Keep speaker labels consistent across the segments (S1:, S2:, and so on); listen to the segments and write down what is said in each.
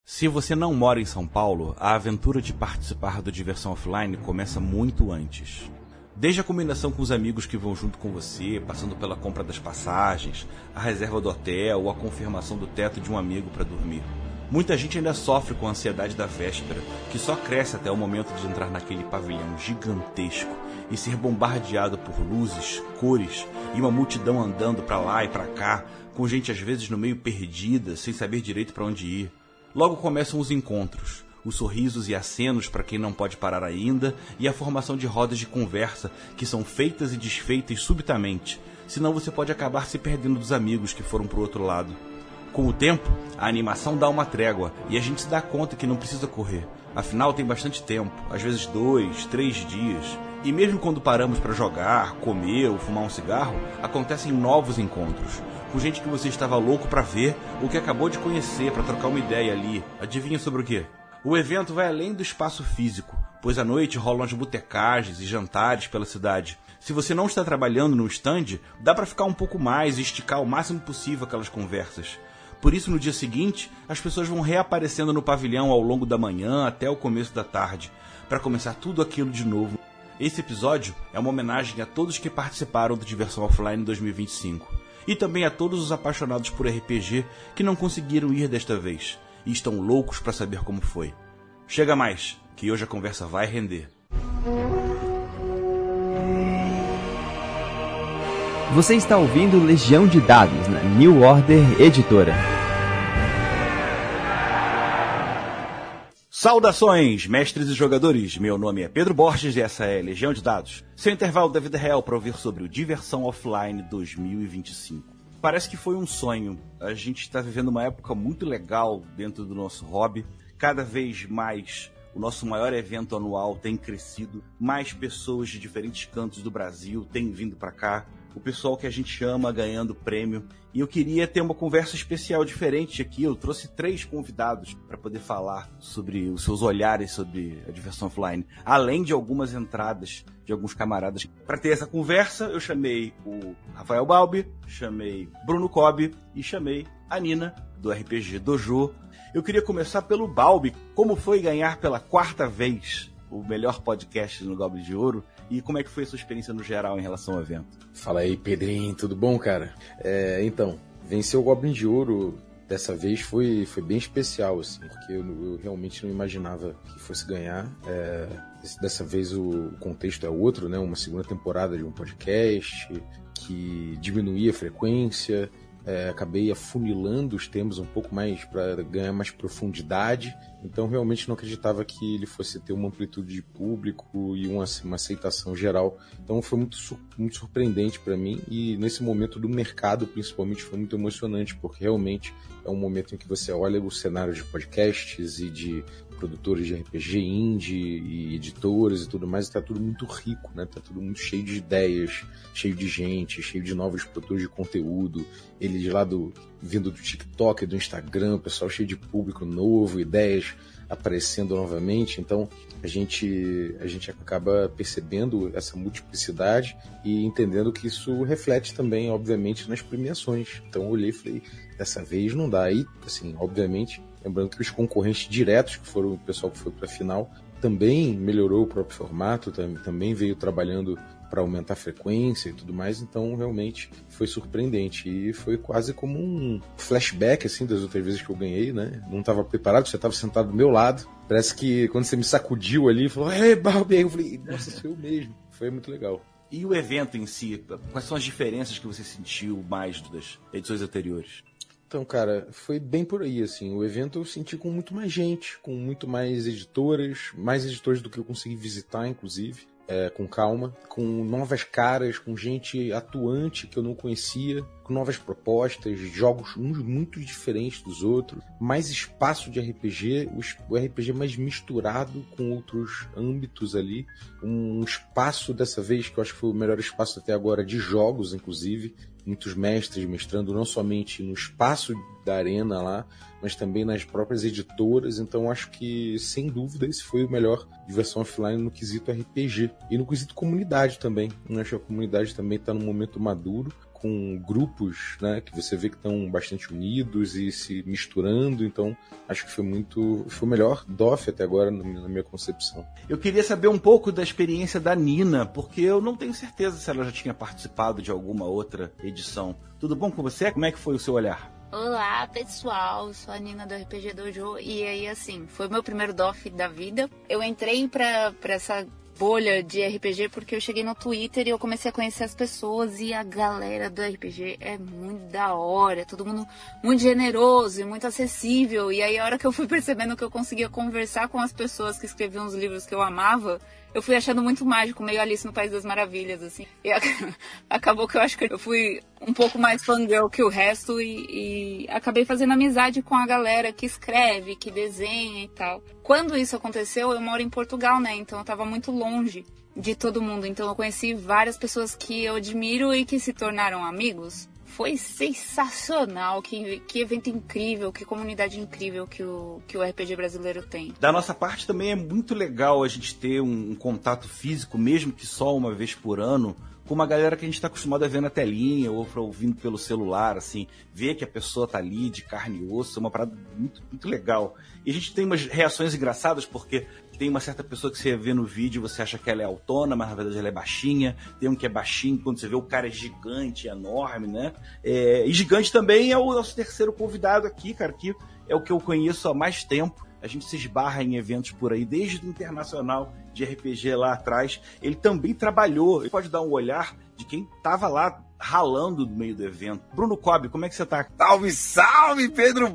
S1: Se você não mora em São Paulo, a aventura de participar do Diversão Offline começa muito antes. Desde a combinação com os amigos que vão junto com você, passando pela compra das passagens, a reserva do hotel ou a confirmação do teto de um amigo para dormir. Muita gente ainda sofre com a ansiedade da véspera, que só cresce até o momento de entrar naquele pavilhão gigantesco e ser bombardeado por luzes, cores e uma multidão andando para lá e para cá, com gente às vezes no meio perdida, sem saber direito para onde ir. Logo começam os encontros, os sorrisos e acenos para quem não pode parar ainda e a formação de rodas de conversa que são feitas e desfeitas subitamente, senão você pode acabar se perdendo dos amigos que foram pro outro lado. Com o tempo, a animação dá uma trégua e a gente se dá conta que não precisa correr. Afinal, tem bastante tempo, às vezes 2, 3 dias. E mesmo quando paramos para jogar, comer ou fumar um cigarro, acontecem novos encontros, com gente que você estava louco para ver ou que acabou de conhecer para trocar uma ideia ali. Adivinha sobre o quê? O evento vai além do espaço físico, pois à noite rolam as botecagens e jantares pela cidade. Se você não está trabalhando no stand, dá para ficar um pouco mais e esticar o máximo possível aquelas conversas. Por isso, no dia seguinte, as pessoas vão reaparecendo no pavilhão ao longo da manhã até o começo da tarde, para começar tudo aquilo de novo. Esse episódio é uma homenagem a todos que participaram do Diversão Offline 2025, e também a todos os apaixonados por RPG que não conseguiram ir desta vez, e estão loucos para saber como foi. Chega mais, que hoje a conversa vai render.
S2: Você está ouvindo Legião de Dados, na New Order Editora.
S1: Saudações, mestres e jogadores! Meu nome é Pedro Borges e essa é Legião de Dados, seu intervalo da vida real para ouvir sobre o Diversão Offline 2025. Parece que foi um sonho. A gente está vivendo uma época muito legal dentro do nosso hobby. Cada vez mais o nosso maior evento anual tem crescido, mais pessoas de diferentes cantos do Brasil têm vindo para cá. O pessoal que a gente ama ganhando prêmio. E eu queria ter uma conversa especial diferente aqui. Eu trouxe 3 convidados para poder falar sobre os seus olhares sobre a Diversão Offline, além de algumas entradas de alguns camaradas. Para ter essa conversa, eu chamei o Rafael Balbi, chamei Bruno Cobb e chamei a Nina, do RPG Dojo. Eu queria começar pelo Balbi. Como foi ganhar pela 4ª vez o melhor podcast no Goblin de Ouro? E como é que foi a sua experiência no geral em relação ao evento?
S3: Fala aí, Pedrinho, tudo bom, cara? Então, vencer o Goblin de Ouro dessa vez foi bem especial, assim, porque eu realmente não imaginava que fosse ganhar. Dessa vez o contexto é outro, né? Uma segunda temporada de um podcast que diminuía a frequência. Acabei afunilando os temas um pouco mais para ganhar mais profundidade, então realmente não acreditava que ele fosse ter uma amplitude de público e uma aceitação geral, então foi muito surpreendente para mim, e nesse momento do mercado principalmente foi muito emocionante, porque realmente é um momento em que você olha o cenário de podcasts e de produtores de RPG indie e editores e tudo mais, está tudo muito rico, né? Tá tudo muito cheio de ideias, cheio de gente, cheio de novos produtores de conteúdo, ele de lá vindo do TikTok, do Instagram, o pessoal cheio de público novo, ideias aparecendo novamente, então a gente acaba percebendo essa multiplicidade e entendendo que isso reflete também, obviamente, nas premiações. Então eu olhei e falei, dessa vez não dá. E, assim, obviamente, lembrando que os concorrentes diretos, que foram o pessoal que foi para a final, também melhorou o próprio formato, também veio trabalhando para aumentar a frequência e tudo mais, então realmente foi surpreendente e foi quase como um flashback assim das outras vezes que eu ganhei, né? Não estava preparado, você estava sentado do meu lado, parece que quando você me sacudiu ali, falou, ei, Balbi, eu falei, nossa, sou eu mesmo, foi muito legal.
S1: E o evento em si, quais são as diferenças que você sentiu mais das edições anteriores?
S3: Então, cara, foi bem por aí, assim, o evento eu senti com muito mais gente, com muito mais editores do que eu consegui visitar, inclusive. Com calma, com novas caras, com gente atuante que eu não conhecia, com novas propostas, jogos muito diferentes dos outros, mais espaço de RPG, o RPG mais misturado com outros âmbitos ali, um espaço dessa vez que eu acho que foi o melhor espaço até agora de jogos, inclusive, muitos mestres mestrando não somente no espaço da arena lá, mas também nas próprias editoras, então acho que, sem dúvida, esse foi o melhor Diversão Offline no quesito RPG e no quesito comunidade também. Eu acho que a comunidade também está num momento maduro, com grupos, né, que você vê que estão bastante unidos e se misturando, então acho que foi o melhor DOF até agora na minha concepção.
S1: Eu queria saber um pouco da experiência da Nina, porque eu não tenho certeza se ela já tinha participado de alguma outra edição. Tudo bom com você? Como é que foi o seu olhar?
S4: Olá, pessoal, sou a Nina do RPG Dojo e aí, assim, foi meu primeiro DOF da vida. Eu entrei pra essa bolha de RPG porque eu cheguei no Twitter e eu comecei a conhecer as pessoas e a galera do RPG é muito da hora, todo mundo muito generoso e muito acessível. E aí, a hora que eu fui percebendo que eu conseguia conversar com as pessoas que escreviam os livros que eu amava, eu fui achando muito mágico, meio Alice no País das Maravilhas, assim. E acabou que eu acho que eu fui um pouco mais fangirl que o resto e acabei fazendo amizade com a galera que escreve, que desenha e tal. Quando isso aconteceu, eu moro em Portugal, né? Então eu tava muito longe de todo mundo. Então eu conheci várias pessoas que eu admiro e que se tornaram amigos. Foi sensacional, que evento incrível, que comunidade incrível que o RPG brasileiro tem.
S1: Da nossa parte também é muito legal a gente ter um contato físico, mesmo que só uma vez por ano, com uma galera que a gente está acostumado a ver na telinha ou ouvindo pelo celular, assim, ver que a pessoa tá ali de carne e osso, é uma parada muito, muito legal. E a gente tem umas reações engraçadas, porque tem uma certa pessoa que você vê no vídeo e você acha que ela é autona, mas na verdade ela é baixinha. Tem um que é baixinho, quando você vê o cara é gigante, enorme, né? E gigante também é o nosso terceiro convidado aqui, cara, que é o que eu conheço há mais tempo. A gente se esbarra em eventos por aí, desde o internacional de RPG lá atrás. Ele também trabalhou, ele pode dar um olhar de quem estava lá ralando no meio do evento. Bruno Cobb, como é que você tá?
S5: Salve, salve, Pedro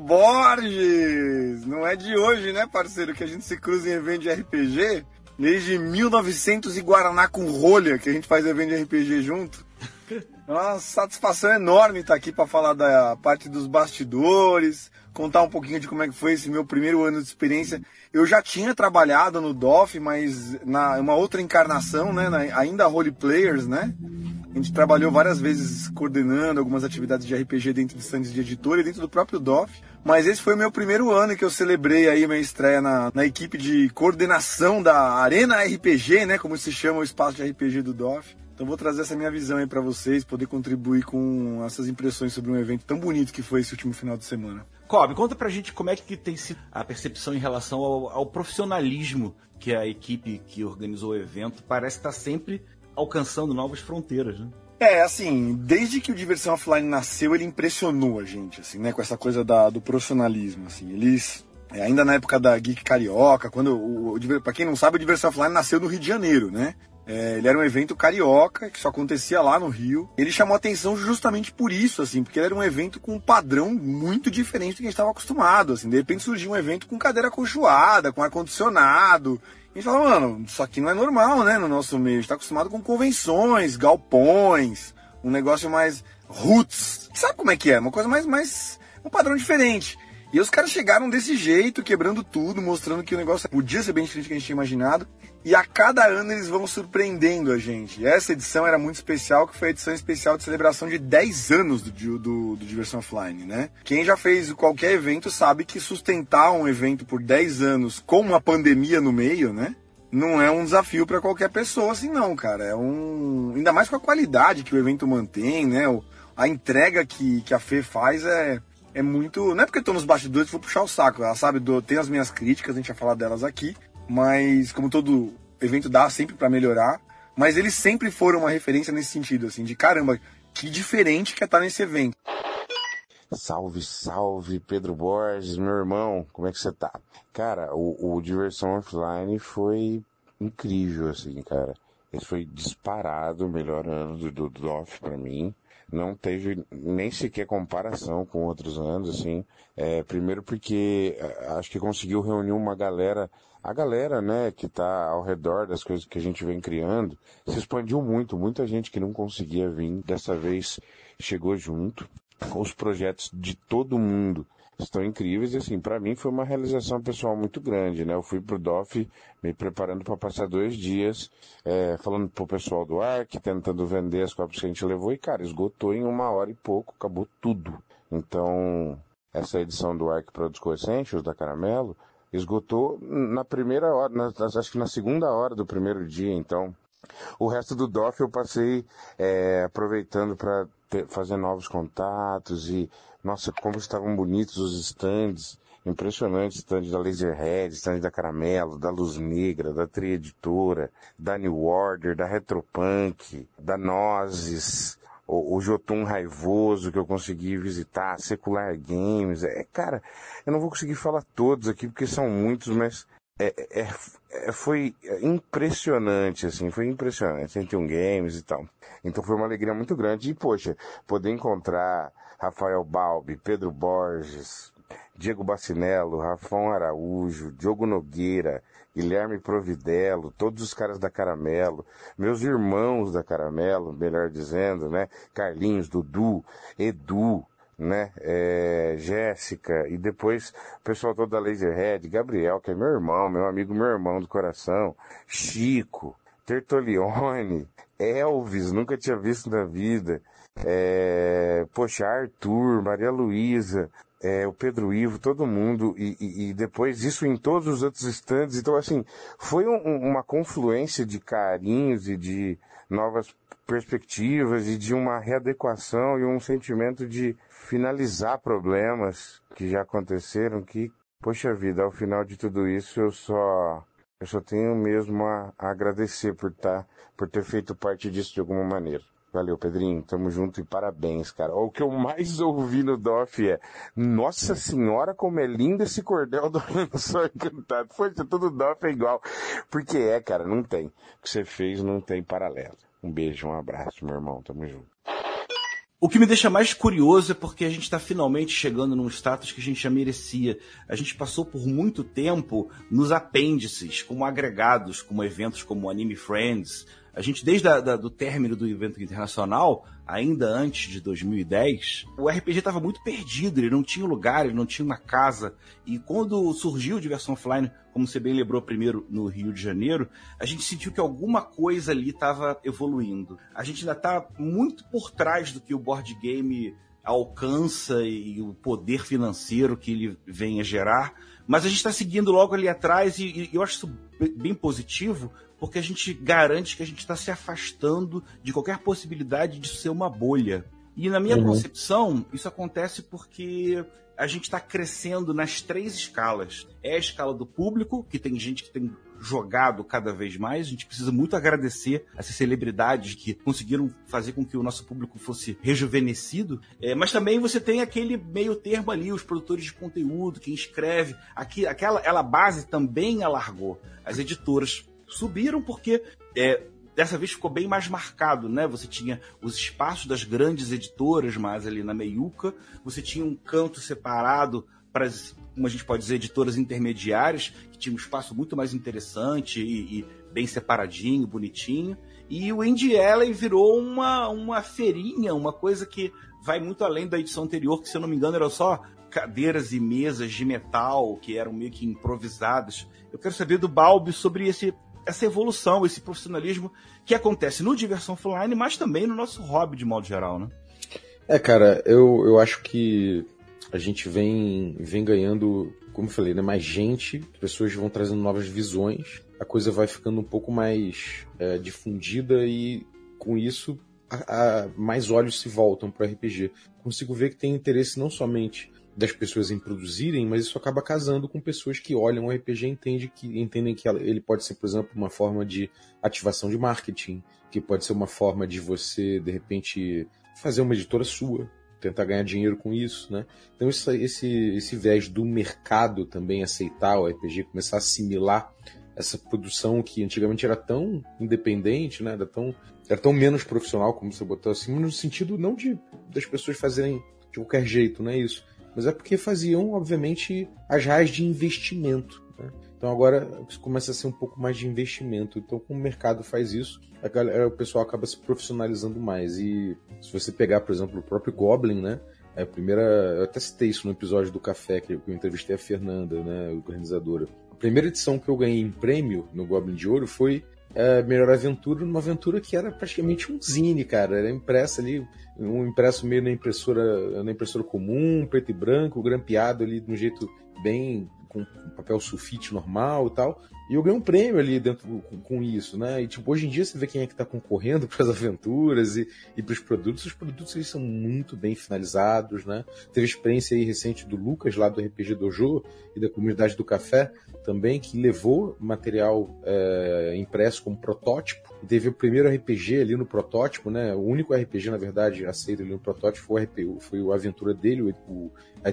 S5: Borges! Não é de hoje, né, parceiro, que a gente se cruza em evento de RPG? Desde 1900 e Guaraná com rolha, que a gente faz evento de RPG junto. É uma satisfação enorme estar aqui para falar da parte dos bastidores, contar um pouquinho de como é que foi esse meu primeiro ano de experiência. Eu já tinha trabalhado no DOF, mas na uma outra encarnação, né, ainda Role Players, né? A gente trabalhou várias vezes coordenando algumas atividades de RPG dentro de stands de editora e dentro do próprio DOF. Mas esse foi o meu primeiro ano que eu celebrei aí minha estreia na equipe de coordenação da Arena RPG, né? Como se chama o espaço de RPG do DOF. Então vou trazer essa minha visão aí para vocês, poder contribuir com essas impressões sobre um evento tão bonito que foi esse último final de semana.
S1: Cobb, conta pra gente como é que tem sido a percepção em relação ao profissionalismo que a equipe que organizou o evento parece estar sempre alcançando novas fronteiras, né?
S5: Assim, desde que o Diversão Offline nasceu, ele impressionou a gente, assim, né, com essa coisa do profissionalismo, assim. Eles, ainda na época da Geek Carioca, quando pra quem não sabe, o Diversão Offline nasceu no Rio de Janeiro, né? Ele era um evento carioca, que só acontecia lá no Rio. Ele chamou atenção justamente por isso, assim, porque ele era um evento com um padrão muito diferente do que a gente estava acostumado, assim. De repente surgiu um evento com cadeira acolchoada, com ar-condicionado. A gente fala, mano, isso aqui não é normal, né, no nosso meio. A gente tá acostumado com convenções, galpões, um negócio mais roots. Sabe como é que é? Uma coisa mais um padrão diferente. E os caras chegaram desse jeito, quebrando tudo, mostrando que o negócio podia ser bem diferente do que a gente tinha imaginado. E a cada ano eles vão surpreendendo a gente. E essa edição era muito especial, que foi a edição especial de celebração de 10 anos do Diversão Offline, né? Quem já fez qualquer evento sabe que sustentar um evento por 10 anos com uma pandemia no meio, né? Não é um desafio para qualquer pessoa assim não, cara. Ainda mais com a qualidade que o evento mantém, né? A entrega que a Fê faz é muito... Não é porque eu tô nos bastidores que vou puxar o saco. Ela sabe, tem as minhas críticas, a gente vai falar delas aqui. Mas, como todo evento dá sempre pra melhorar. Mas eles sempre foram uma referência nesse sentido, assim, de caramba, que diferente que é estar nesse evento.
S6: Salve, salve, Pedro Borges, meu irmão, como é que você tá? Cara, o Diversão Offline foi incrível, assim, cara. Esse foi disparado o melhor ano do DOF pra mim. Não teve nem sequer comparação com outros anos, assim. Primeiro porque acho que conseguiu reunir uma galera, a galera, né, que tá ao redor das coisas que a gente vem criando, se expandiu muito. Muita gente que não conseguia vir, dessa vez chegou junto. Os projetos de todo mundo estão incríveis e, assim, pra mim foi uma realização pessoal muito grande, né? Eu fui pro DOF me preparando para passar 2 dias, falando pro pessoal do ARC, tentando vender as cópias que a gente levou e, cara, esgotou em 1 hora e pouco, acabou tudo. Então, essa edição do ARC Produce Essentials, da Caramelo, esgotou na primeira hora, acho que na segunda hora do primeiro dia, então... O resto do DOF eu passei aproveitando para fazer novos contatos e, nossa, como estavam bonitos os stands. Impressionante, stand da Laserhead, stand da Caramelo, da Luz Negra, da Tri Editora, da New Order, da Retropunk, da Nozes, o Jotun Raivoso que eu consegui visitar, Secular Games. Cara, eu não vou conseguir falar todos aqui porque são muitos, mas foi impressionante, assim, foi impressionante. 101 Games e tal. Então foi uma alegria muito grande. E, poxa, poder encontrar Rafael Balbi, Pedro Borges, Diego Bacinello, Rafão Araújo, Diogo Nogueira, Guilherme Providello, todos os caras da Caramelo, meus irmãos da Caramelo, melhor dizendo, né? Carlinhos, Dudu, Edu, né? Jéssica, e depois o pessoal todo da Laserhead, Gabriel, que é meu irmão, meu amigo, meu irmão do coração, Chico, Tertolione, Elvis, nunca tinha visto na vida, poxa, Arthur, Maria Luísa, o Pedro Ivo, todo mundo, e depois isso em todos os outros stands. Então, assim, foi uma confluência de carinhos e de novas perspectivas e de uma readequação e um sentimento de finalizar problemas que já aconteceram, que, poxa vida, ao final de tudo isso eu só tenho mesmo a agradecer por ter feito parte disso de alguma maneira. Valeu, Pedrinho. Tamo junto e parabéns, cara. O que eu mais ouvi no DOF é: Nossa Senhora, como é lindo esse cordel do Lençol Encantado. Poxa, todo DOF é igual. Porque cara, não tem. O que você fez não tem paralelo. Um beijo, um abraço, meu irmão. Tamo junto.
S1: O que me deixa mais curioso é porque a gente está finalmente chegando num status que a gente já merecia. A gente passou por muito tempo nos apêndices, como agregados, como eventos como Anime Friends. A gente, desde do término do evento internacional, ainda antes de 2010, o RPG estava muito perdido, ele não tinha lugar, ele não tinha uma casa. E quando surgiu o Diversão Offline, como você bem lembrou primeiro, no Rio de Janeiro, a gente sentiu que alguma coisa ali estava evoluindo. A gente ainda está muito por trás do que o board game alcança e o poder financeiro que ele vem a gerar, mas a gente está seguindo logo ali atrás e eu acho isso bem positivo, porque a gente garante que a gente está se afastando de qualquer possibilidade de ser uma bolha. E na minha concepção, isso acontece porque a gente está crescendo nas 3 escalas. É a escala do público, que tem gente que tem jogado cada vez mais. A gente precisa muito agradecer essas celebridades que conseguiram fazer com que o nosso público fosse rejuvenescido. Mas também você tem aquele meio termo ali, os produtores de conteúdo, quem escreve. Aquela base também alargou. As editoras subiram porque dessa vez ficou bem mais marcado, né? Você tinha os espaços das grandes editoras, mais ali na meiuca, você tinha um canto separado para, como a gente pode dizer, editoras intermediárias, que tinha um espaço muito mais interessante e bem separadinho, bonitinho, e o Indie Alley virou uma feirinha, uma coisa que vai muito além da edição anterior, que, se eu não me engano, eram só cadeiras e mesas de metal, que eram meio que improvisadas. Eu quero saber do Balbi sobre essa evolução, esse profissionalismo que acontece no Diversão Offline, mas também no nosso hobby de modo geral, né?
S3: Cara, eu acho que a gente vem ganhando, como eu falei, né, mais gente, pessoas vão trazendo novas visões, a coisa vai ficando um pouco mais difundida e, com isso, mais olhos se voltam para o RPG. Consigo ver que tem interesse não somente das pessoas em produzirem, mas isso acaba casando com pessoas que olham o RPG e entendem que ele pode ser, por exemplo, uma forma de ativação de marketing, que pode ser uma forma de você, de repente, fazer uma editora sua, tentar ganhar dinheiro com isso, né? Então esse viés do mercado também aceitar o RPG, começar a assimilar essa produção que antigamente era tão independente, né? Era tão menos profissional, como você botou assim, no sentido não das pessoas fazerem de qualquer jeito, não é isso? Mas é porque faziam, obviamente, as raias de investimento, né? Então agora começa a ser um pouco mais de investimento. Então, como o mercado faz isso, o pessoal acaba se profissionalizando mais. E se você pegar, por exemplo, o próprio Goblin, né? Eu até citei isso no episódio do Café, que eu entrevistei a Fernanda, né, a organizadora. A primeira edição que eu ganhei em prêmio no Goblin de Ouro foi Melhor Aventura, numa aventura que era praticamente um zine, cara. Era impressa ali, um impresso meio na impressora comum, preto e branco, grampeado ali de um jeito bem com papel sulfite normal e tal. E eu ganhei um prêmio ali dentro com isso, né? E tipo, hoje em dia você vê quem é que tá concorrendo para as aventuras e para os produtos. Os produtos eles são muito bem finalizados, né? Teve experiência aí recente do Lucas, lá do RPG Dojo e da comunidade do café também, que levou material impresso como protótipo. E teve o primeiro RPG ali no protótipo, né? O único RPG, na verdade, aceito ali no protótipo foi a aventura dele, o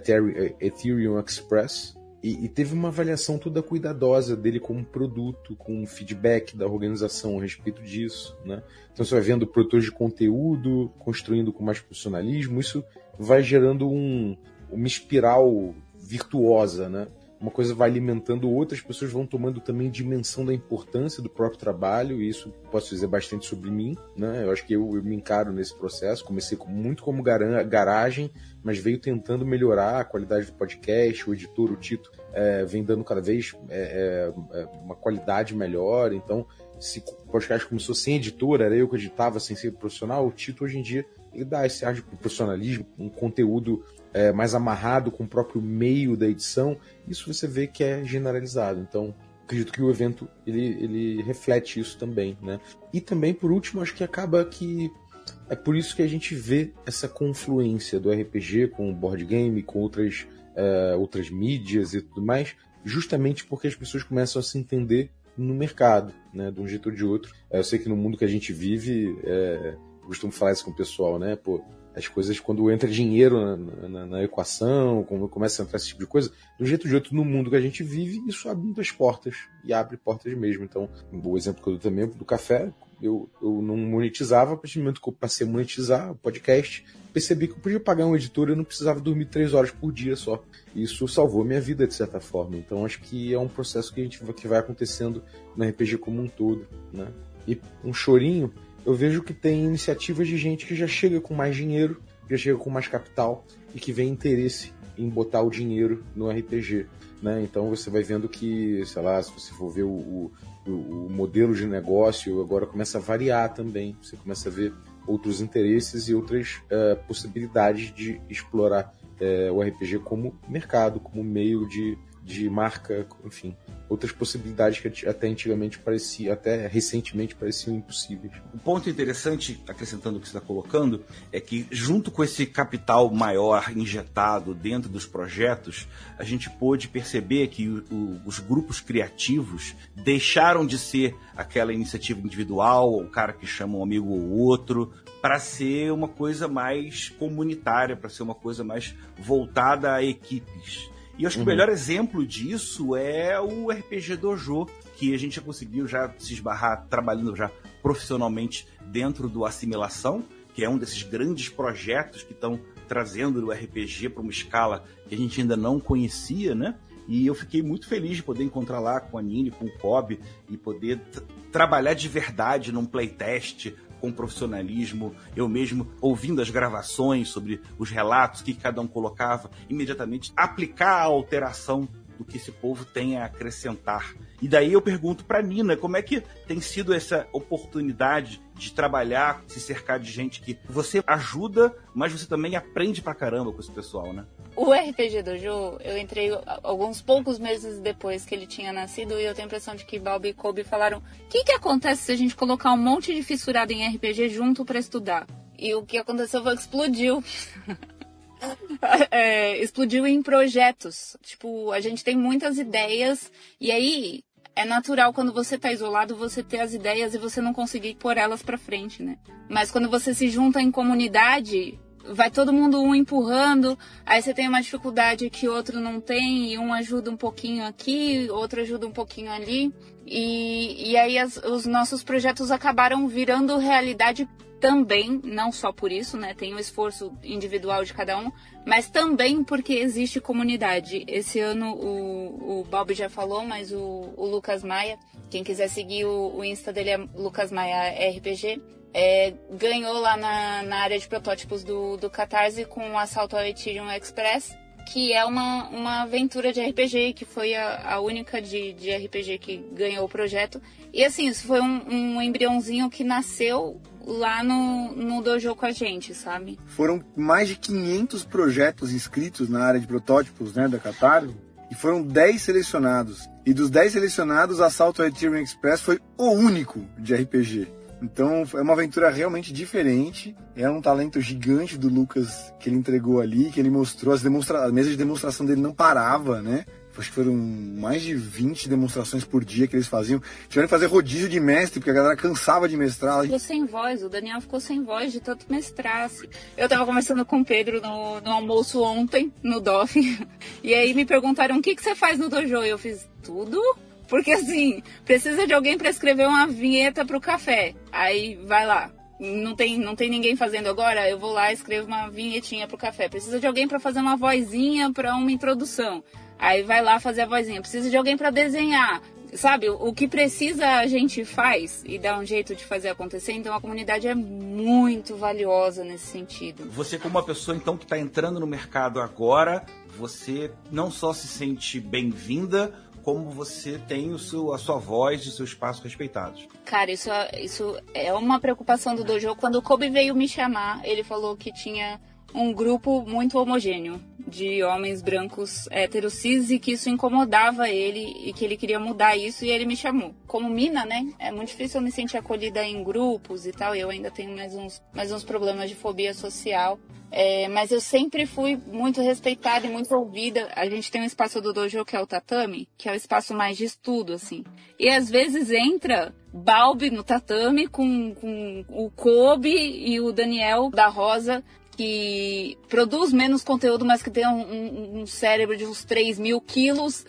S3: Ethereum Express. E teve uma avaliação toda cuidadosa dele como produto, com feedback da organização a respeito disso, né? Então você vai vendo produtores de conteúdo construindo com mais profissionalismo, isso vai gerando uma espiral virtuosa, né? Uma coisa vai alimentando, outras pessoas vão tomando também dimensão da importância do próprio trabalho, e isso posso dizer bastante sobre mim, né? Eu acho que eu me encaro nesse processo, comecei muito como garagem, mas veio tentando melhorar a qualidade do podcast, o editor, o Tito, vem dando cada vez uma qualidade melhor. Então, se o podcast começou sem editor, era eu que editava sem ser profissional, o Tito hoje em dia ele dá esse ar de profissionalismo, um conteúdo mais amarrado com o próprio meio da edição. Isso você vê que é generalizado. Então, acredito que o evento ele reflete isso também, né? E também, por último, acho que acaba que é por isso que a gente vê essa confluência do RPG com o board game, com outras mídias e tudo mais, justamente porque as pessoas começam a se entender no mercado, né? De um jeito ou de outro. Eu sei que no mundo que a gente vive, eu costumo falar isso com o pessoal, né? Pô, as coisas, quando entra dinheiro na equação, quando começa a entrar esse tipo de coisa, de um jeito ou de outro, no mundo que a gente vive, isso abre muitas portas, e abre portas mesmo. Então, o exemplo que eu dou também do café, eu não monetizava, a partir do momento que eu passei a monetizar o podcast, percebi que eu podia pagar um editor e eu não precisava dormir 3 horas por dia só. Isso salvou a minha vida, de certa forma. Então, acho que é um processo que vai acontecendo no RPG como um todo, né? E um chorinho, eu vejo que tem iniciativas de gente que já chega com mais dinheiro, já chega com mais capital e que vem interesse em botar o dinheiro no RPG, né? Então você vai vendo que, sei lá, se você for ver o modelo de negócio, agora começa a variar também. Você começa a ver outros interesses e outras possibilidades de explorar o RPG como mercado, como meio de marca, enfim, outras possibilidades que até recentemente pareciam impossíveis.
S1: Um ponto interessante, acrescentando o que você está colocando, é que junto com esse capital maior injetado dentro dos projetos, a gente pôde perceber que os grupos criativos deixaram de ser aquela iniciativa individual, o cara que chama um amigo ou outro, para ser uma coisa mais comunitária, para ser uma coisa mais voltada a equipes. E eu acho que o melhor exemplo disso é o RPG Dojo, que a gente já conseguiu se esbarrar trabalhando já profissionalmente dentro do Assimilação, que é um desses grandes projetos que estão trazendo o RPG para uma escala que a gente ainda não conhecia, né? E eu fiquei muito feliz de poder encontrar lá com a Nini, com o Kobe, e poder trabalhar de verdade num playtest, com profissionalismo, eu mesmo ouvindo as gravações sobre os relatos que cada um colocava, imediatamente aplicar a alteração do que esse povo tem a acrescentar. E daí eu pergunto para Nina, como é que tem sido essa oportunidade de trabalhar, se cercar de gente que você ajuda, mas você também aprende pra caramba com esse pessoal, né?
S4: O RPG Dojo, eu entrei alguns poucos meses depois que ele tinha nascido e eu tenho a impressão de que Balbi e Kobe falaram: o que acontece se a gente colocar um monte de fissurado em RPG junto para estudar? E o que aconteceu foi que explodiu. Explodiu em projetos. Tipo, a gente tem muitas ideias e aí é natural quando você tá isolado você ter as ideias e você não conseguir pôr elas pra frente, né? Mas quando você se junta em comunidade, vai todo mundo um empurrando, aí você tem uma dificuldade que outro não tem, e um ajuda um pouquinho aqui, outro ajuda um pouquinho ali, e aí os nossos projetos acabaram virando realidade também, não só por isso, né, tem um esforço individual de cada um, mas também porque existe comunidade. Esse ano o Bob já falou, mas o Lucas Maia, quem quiser seguir o Insta dele é Lucas Maia RPG, ganhou lá na área de protótipos do Catarse com o Assalto ao Ethereum Express, que é uma aventura de RPG, que foi a única de RPG que ganhou o projeto. E assim, isso foi um embriãozinho que nasceu lá no dojo com a gente, sabe?
S5: Foram mais de 500 projetos inscritos na área de protótipos, né, da Catarse. e foram 10 selecionados. E dos 10 selecionados, Assault at Tyrian Express foi o único de RPG. Então é uma aventura realmente diferente, é um talento gigante do Lucas que ele entregou ali, que ele mostrou, a mesa de demonstração dele não parava, né? Acho que foram mais de 20 demonstrações por dia que eles faziam. Tiveram que fazer rodízio de mestre, porque a galera cansava de mestrar.
S4: Ficou sem voz, o Daniel ficou sem voz de tanto mestrar. Assim. Eu tava conversando com o Pedro no almoço ontem, no DOF, e aí me perguntaram, o que você faz no dojo? E eu fiz, tudo? Porque assim, precisa de alguém para escrever uma vinheta pro café. Aí vai lá. Não tem ninguém fazendo agora, eu vou lá e escrevo uma vinhetinha pro café. Precisa de alguém para fazer uma vozinha para uma introdução. Aí vai lá fazer a vozinha. Precisa de alguém para desenhar. Sabe, o que precisa a gente faz e dá um jeito de fazer acontecer. Então a comunidade é muito valiosa nesse sentido.
S1: Você como uma pessoa então que está entrando no mercado agora, você não só se sente bem-vinda, como você tem a sua voz e o seu espaço respeitados.
S4: Cara, isso é uma preocupação do dojo. Quando o Kobe veio me chamar, ele falou que tinha um grupo muito homogêneo de homens brancos héteros cis e que isso incomodava ele e que ele queria mudar isso, e ele me chamou. Como mina, né? É muito difícil eu me sentir acolhida em grupos e tal, e eu ainda tenho mais uns problemas de fobia social. Mas eu sempre fui muito respeitada e muito ouvida. A gente tem um espaço do dojo que é o tatame, que é o espaço mais de estudo, assim. E às vezes entra Balbi no tatame com o Kobe e o Daniel da Rosa, que produz menos conteúdo, mas que tem um cérebro de uns 3.000 quilos.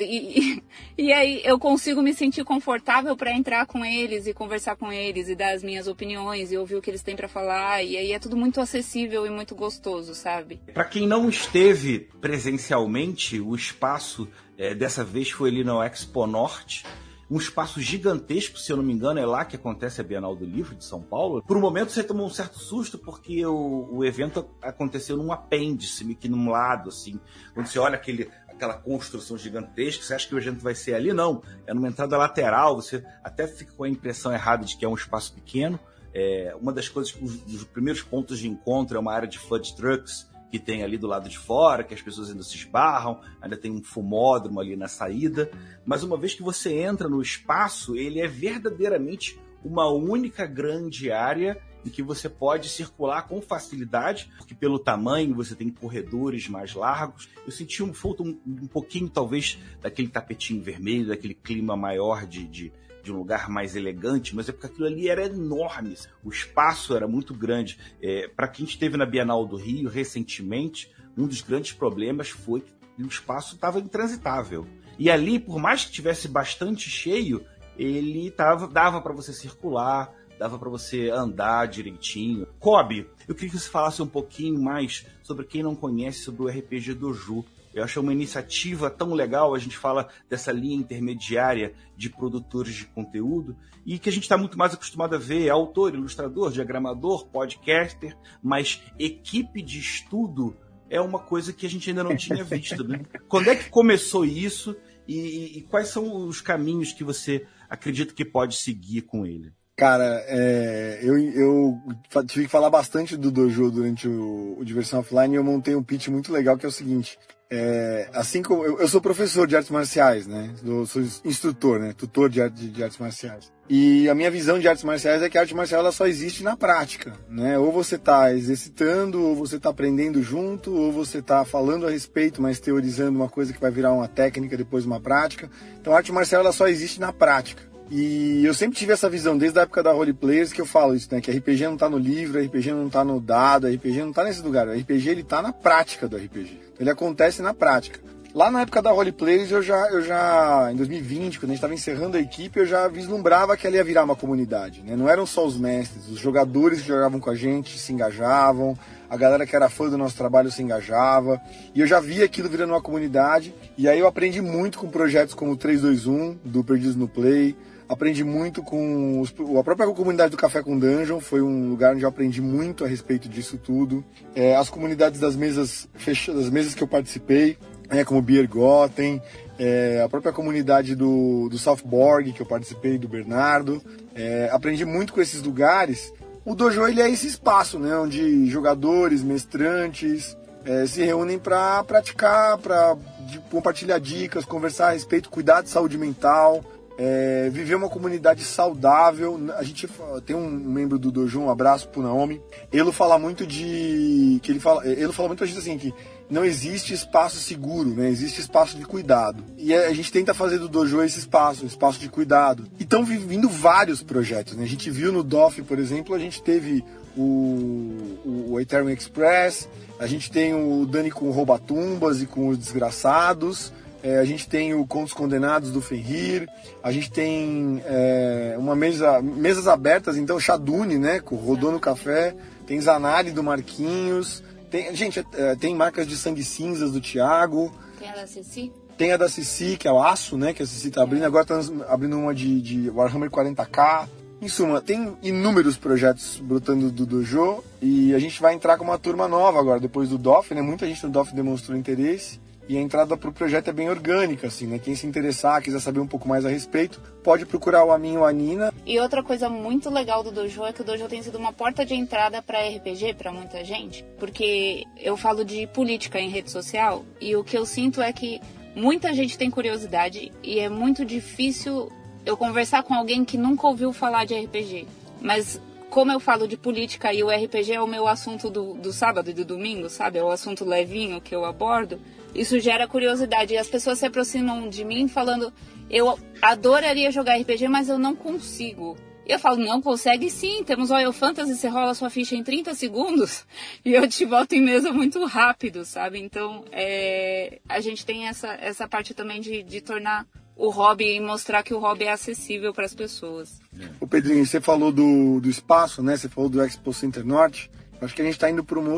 S4: E aí eu consigo me sentir confortável para entrar com eles e conversar com eles e dar as minhas opiniões e ouvir o que eles têm para falar. E aí é tudo muito acessível e muito gostoso, sabe?
S1: Para quem não esteve presencialmente, o espaço dessa vez foi ali no Expo Norte. Um espaço gigantesco, se eu não me engano, é lá que acontece a Bienal do Livro de São Paulo. Por um momento você tomou um certo susto, porque o evento aconteceu num apêndice, meio que num lado, assim. Quando você olha aquela construção gigantesca, você acha que o evento vai ser ali? Não, é numa entrada lateral, você até fica com a impressão errada de que é um espaço pequeno. Uma das coisas, os primeiros pontos de encontro é uma área de food trucks, que tem ali do lado de fora, que as pessoas ainda se esbarram, ainda tem um fumódromo ali na saída, mas uma vez que você entra no espaço, ele é verdadeiramente uma única grande área em que você pode circular com facilidade, porque pelo tamanho você tem corredores mais largos. Eu senti falta um pouquinho, talvez, daquele tapetinho vermelho, daquele clima maior de um lugar mais elegante, mas é porque aquilo ali era enorme, o espaço era muito grande. Para quem esteve na Bienal do Rio recentemente, um dos grandes problemas foi que o espaço estava intransitável. E ali, por mais que tivesse bastante cheio, ele dava para você circular, dava para você andar direitinho. Kobe, eu queria que você falasse um pouquinho mais sobre quem não conhece sobre o RPG Dojo. Eu acho uma iniciativa tão legal, a gente fala dessa linha intermediária de produtores de conteúdo e que a gente está muito mais acostumado a ver autor, ilustrador, diagramador, podcaster, mas equipe de estudo é uma coisa que a gente ainda não tinha visto, né? Quando é que começou isso e quais são os caminhos que você acredita que pode seguir com ele?
S5: Cara, eu tive que falar bastante do dojo durante o Diversão Offline e eu montei um pitch muito legal que é o seguinte. Assim como eu sou professor de artes marciais, né? Sou instrutor, né? Tutor de artes marciais. E a minha visão de artes marciais é que a arte marcial ela só existe na prática, né? Ou você está exercitando, ou você está aprendendo junto, ou você está falando a respeito, mas teorizando uma coisa que vai virar uma técnica, depois uma prática. Então a arte marcial ela só existe na prática. E eu sempre tive essa visão, desde a época da Roleplayers, que eu falo isso, né? Que RPG não tá no livro, RPG não tá no dado, RPG não tá nesse lugar. O RPG, ele tá na prática do RPG. Então, ele acontece na prática. Lá na época da Roleplayers, eu já, em 2020, quando a gente estava encerrando a equipe, eu já vislumbrava que ela ia virar uma comunidade, né? Não eram só os mestres, os jogadores que jogavam com a gente se engajavam, a galera que era fã do nosso trabalho se engajava, e eu já via aquilo virando uma comunidade, e aí eu aprendi muito com projetos como o 321, do Perdidos no Play. Aprendi muito com a própria comunidade do Café com Dungeon, foi um lugar onde eu aprendi muito a respeito disso tudo. As comunidades das mesas fechadas, das mesas que eu participei, como Beer Gotten, a própria comunidade do Southborg, que eu participei, do Bernardo. Aprendi muito com esses lugares. O dojo ele é esse espaço, né, onde jogadores, mestrantes, se reúnem para praticar, para compartilhar dicas, conversar a respeito, cuidar de saúde mental, viver uma comunidade saudável. A gente tem um membro do dojo, um abraço pro Naomi. Ele fala muito pra gente assim que não existe espaço seguro, né? Existe espaço de cuidado. E a gente tenta fazer do dojo esse espaço de cuidado. E estão vindo vários projetos, né? A gente viu no DOF, por exemplo, a gente teve o Eternal Express, a gente tem o Dani com o Rouba-Tumbas e com os Desgraçados, a gente tem o Contos Condenados do Fenrir, a gente tem mesas abertas, então Shadune, né, com o Rodô no Café, tem Zanari do Marquinhos, tem marcas de sangue cinzas do Thiago.
S4: Tem a da Ceci?
S5: Tem a da Ceci, que é o Aço, né, que a Ceci tá abrindo, agora tá abrindo uma de Warhammer 40k. Em suma, tem inúmeros projetos brotando do dojo e a gente vai entrar com uma turma nova agora, depois do DOF, né? Muita gente no DOF demonstrou interesse e a entrada pro projeto é bem orgânica, assim, né? Quem se interessar, quiser saber um pouco mais a respeito, pode procurar o Amin ou a Nina.
S4: E outra coisa muito legal do dojo é que o dojo tem sido uma porta de entrada para RPG para muita gente, porque eu falo de política em rede social e o que eu sinto é que muita gente tem curiosidade e é muito difícil eu conversar com alguém que nunca ouviu falar de RPG. Mas como eu falo de política e o RPG é o meu assunto do sábado e do domingo, sabe? É o assunto levinho que eu abordo. Isso gera curiosidade. E as pessoas se aproximam de mim falando, eu adoraria jogar RPG, mas eu não consigo. E eu falo, não consegue sim, temos Royal Fantasy, você rola sua ficha em 30 segundos e eu te boto em mesa muito rápido, sabe? Então, a gente tem essa parte também de tornar o hobby e mostrar que o hobby é acessível para as pessoas.
S5: Ô Pedrinho, você falou do espaço, né? Você falou do Expo Center Norte. Acho que a gente está indo para um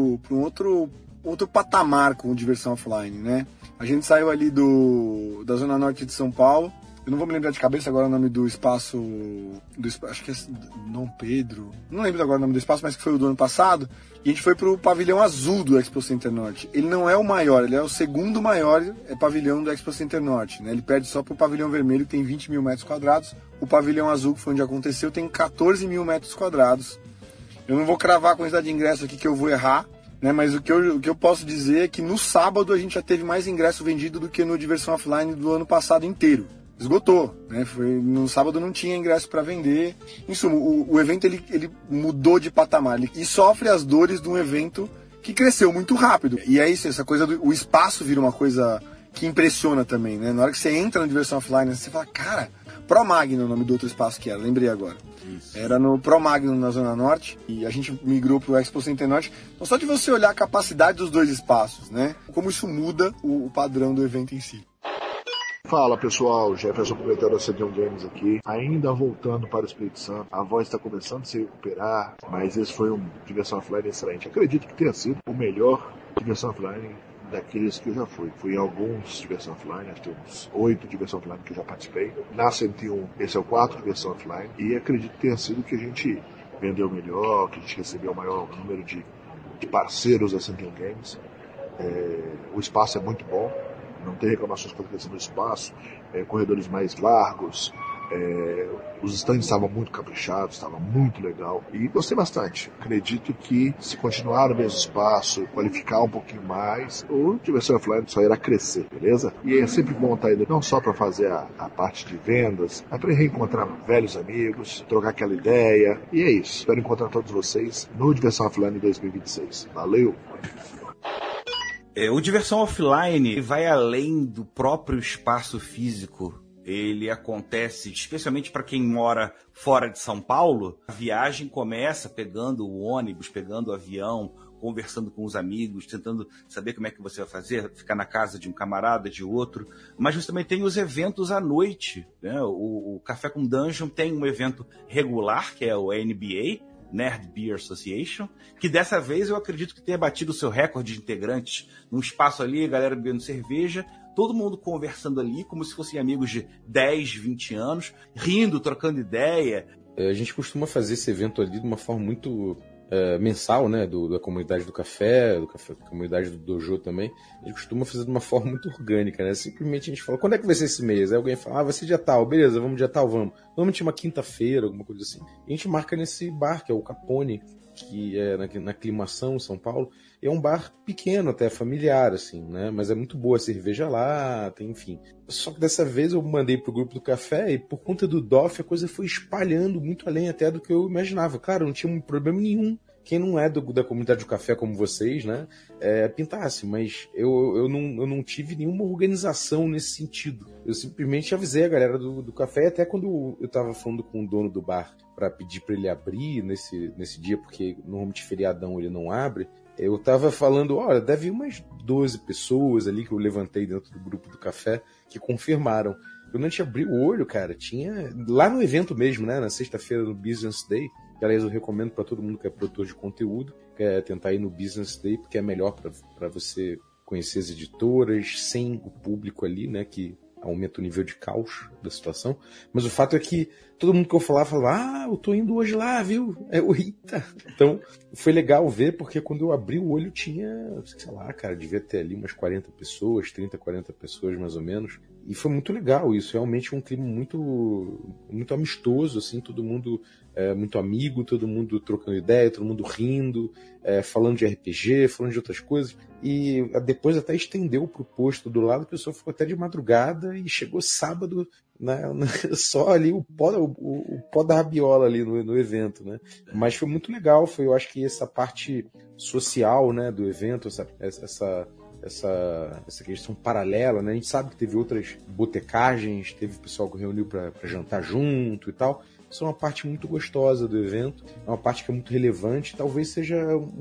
S5: outro patamar com o Diversão Offline, né? A gente saiu ali da Zona Norte de São Paulo. Eu não vou me lembrar de cabeça agora o nome do espaço, acho que é Dom Pedro, não lembro agora o nome do espaço, mas que foi o do ano passado, e a gente foi pro pavilhão azul do Expo Center Norte. Ele não é o maior, ele é o segundo maior pavilhão do Expo Center Norte, né? Ele perde só pro pavilhão vermelho, que tem 20 mil metros quadrados, o pavilhão azul, que foi onde aconteceu, tem 14 mil metros quadrados. Eu não vou cravar a quantidade de ingresso aqui que eu vou errar, né? Mas o que eu posso dizer é que no sábado a gente já teve mais ingresso vendido do que no Diversão Offline do ano passado inteiro. Esgotou, né? No sábado não tinha ingresso para vender. Em suma, o evento ele mudou de patamar e sofre as dores de um evento que cresceu muito rápido. E é isso, essa coisa o espaço vira uma coisa que impressiona também, né? Na hora que você entra no Diversão Offline, você fala, cara, Pro Magno, o nome do outro espaço que era, lembrei agora. Isso. Era no Pro Magno na Zona Norte e a gente migrou pro Expo Center Norte. Então só de você olhar a capacidade dos dois espaços, né? Como isso muda o padrão do evento em si.
S7: Fala pessoal, Jefferson Pimentel da Cedion Games aqui, ainda voltando para o Espírito Santo. A voz está começando a se recuperar, mas esse foi um Diversão Offline excelente. Acredito que tenha sido o melhor Diversão Offline daqueles que eu já fui. Fui em alguns Diversão Offline, acho que tem uns 8 Diversão Offline que eu já participei. Na 101, esse é o 4 Diversão Offline, e acredito que tenha sido que a gente vendeu melhor, que a gente recebeu o maior número de parceiros da Cedion Games. O espaço é muito bom. Não tem reclamações com a questão do espaço, corredores mais largos, os stands estavam muito caprichados, estava muito legal e gostei bastante. Acredito que se continuar no mesmo espaço, qualificar um pouquinho mais, o Diversão Offline só irá crescer, beleza? E é sempre bom estar indo não só para fazer a parte de vendas, mas para reencontrar velhos amigos, trocar aquela ideia, e é isso. Espero encontrar todos vocês no Diversão Offline 2026. Valeu!
S1: O Diversão Offline vai além do próprio espaço físico. Ele acontece, especialmente para quem mora fora de São Paulo. A viagem começa pegando o ônibus, pegando o avião, conversando com os amigos, tentando saber como é que você vai fazer, ficar na casa de um camarada, de outro. Mas você também tem os eventos à noite, né? O Café com Dungeon tem um evento regular, que é o NBA, Nerd Beer Association, que dessa vez eu acredito que tenha batido o seu recorde de integrantes, num espaço ali, a galera bebendo cerveja, todo mundo conversando ali, como se fossem amigos de 10, 20 anos, rindo, trocando ideia.
S3: A gente costuma fazer esse evento ali de uma forma muito mensal, né, da comunidade do café, da comunidade do dojo também. A gente costuma fazer de uma forma muito orgânica, né? Simplesmente a gente fala, quando é que vai ser esse mês? Aí alguém fala, vai ser dia tal, beleza, vamos dia tal, vamos. Normalmente uma quinta-feira, alguma coisa assim. E a gente marca nesse bar, que é o Capone, que é na Aclimação, em São Paulo. É um bar pequeno, até familiar, assim, né? Mas é muito boa a cerveja lá, tem, enfim. Só que dessa vez eu mandei pro grupo do café e por conta do DOF a coisa foi espalhando muito além até do que eu imaginava. Claro, não tinha um problema nenhum. Quem não é da comunidade do café como vocês, né, pintasse, mas eu não tive nenhuma organização nesse sentido. Eu simplesmente avisei a galera do café, até quando eu estava falando com o dono do bar para pedir para ele abrir nesse dia, porque normalmente feriadão ele não abre, eu tava falando, olha, deve ir umas 12 pessoas ali que eu levantei dentro do grupo do café que confirmaram. Eu não tinha abri o olho, cara, tinha lá no evento mesmo, né, na sexta-feira do Business Day. Que, aliás, eu recomendo para todo mundo que é produtor de conteúdo, que é tentar ir no Business Day, porque é melhor para você conhecer as editoras sem o público ali, né, que aumenta o nível de caos da situação. Mas o fato é que todo mundo que eu falava, eu tô indo hoje lá, viu? Eita! Então, foi legal ver, porque quando eu abri o olho tinha, sei lá, cara, devia ter ali umas 40 pessoas, 30, 40 pessoas mais ou menos. E foi muito legal isso, realmente um clima muito, muito amistoso, assim, todo mundo muito amigo, todo mundo trocando ideia, todo mundo rindo, falando de RPG, falando de outras coisas. E depois até estendeu pro posto do lado, a pessoa ficou até de madrugada e chegou sábado, né, só ali o pó da rabiola ali no evento, né? Mas foi muito legal, eu acho que essa parte social, né, do evento, essa questão paralela, né? A gente sabe que teve outras botecagens, teve pessoal que reuniu para jantar junto e tal. Isso é uma parte muito gostosa do evento, é uma parte que é muito relevante, talvez seja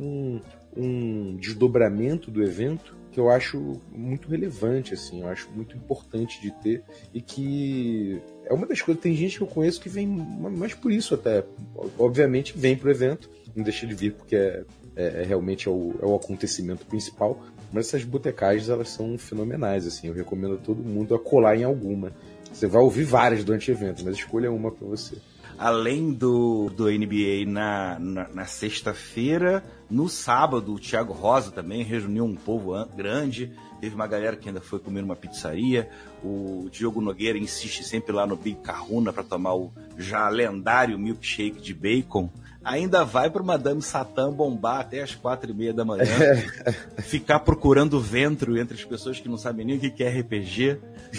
S3: um desdobramento do evento que eu acho muito relevante, assim, eu acho muito importante de ter e que é uma das coisas, tem gente que eu conheço que vem mais por isso até, obviamente vem pro evento, não deixa de vir porque realmente é o acontecimento principal, mas essas botecagens elas são fenomenais, assim, eu recomendo a todo mundo a colar em alguma. Você vai ouvir várias durante o evento, mas escolha uma para você.
S1: Além do NBA na sexta-feira, no sábado o Thiago Rosa também reuniu um povo grande, teve uma galera que ainda foi comer numa pizzaria, o Diogo Nogueira insiste sempre lá no Big Kahuna para tomar o já lendário milkshake de bacon, ainda vai pro Madame Satã bombar até as 4:30 da manhã, ficar procurando ventre entre as pessoas que não sabem nem o que é RPG.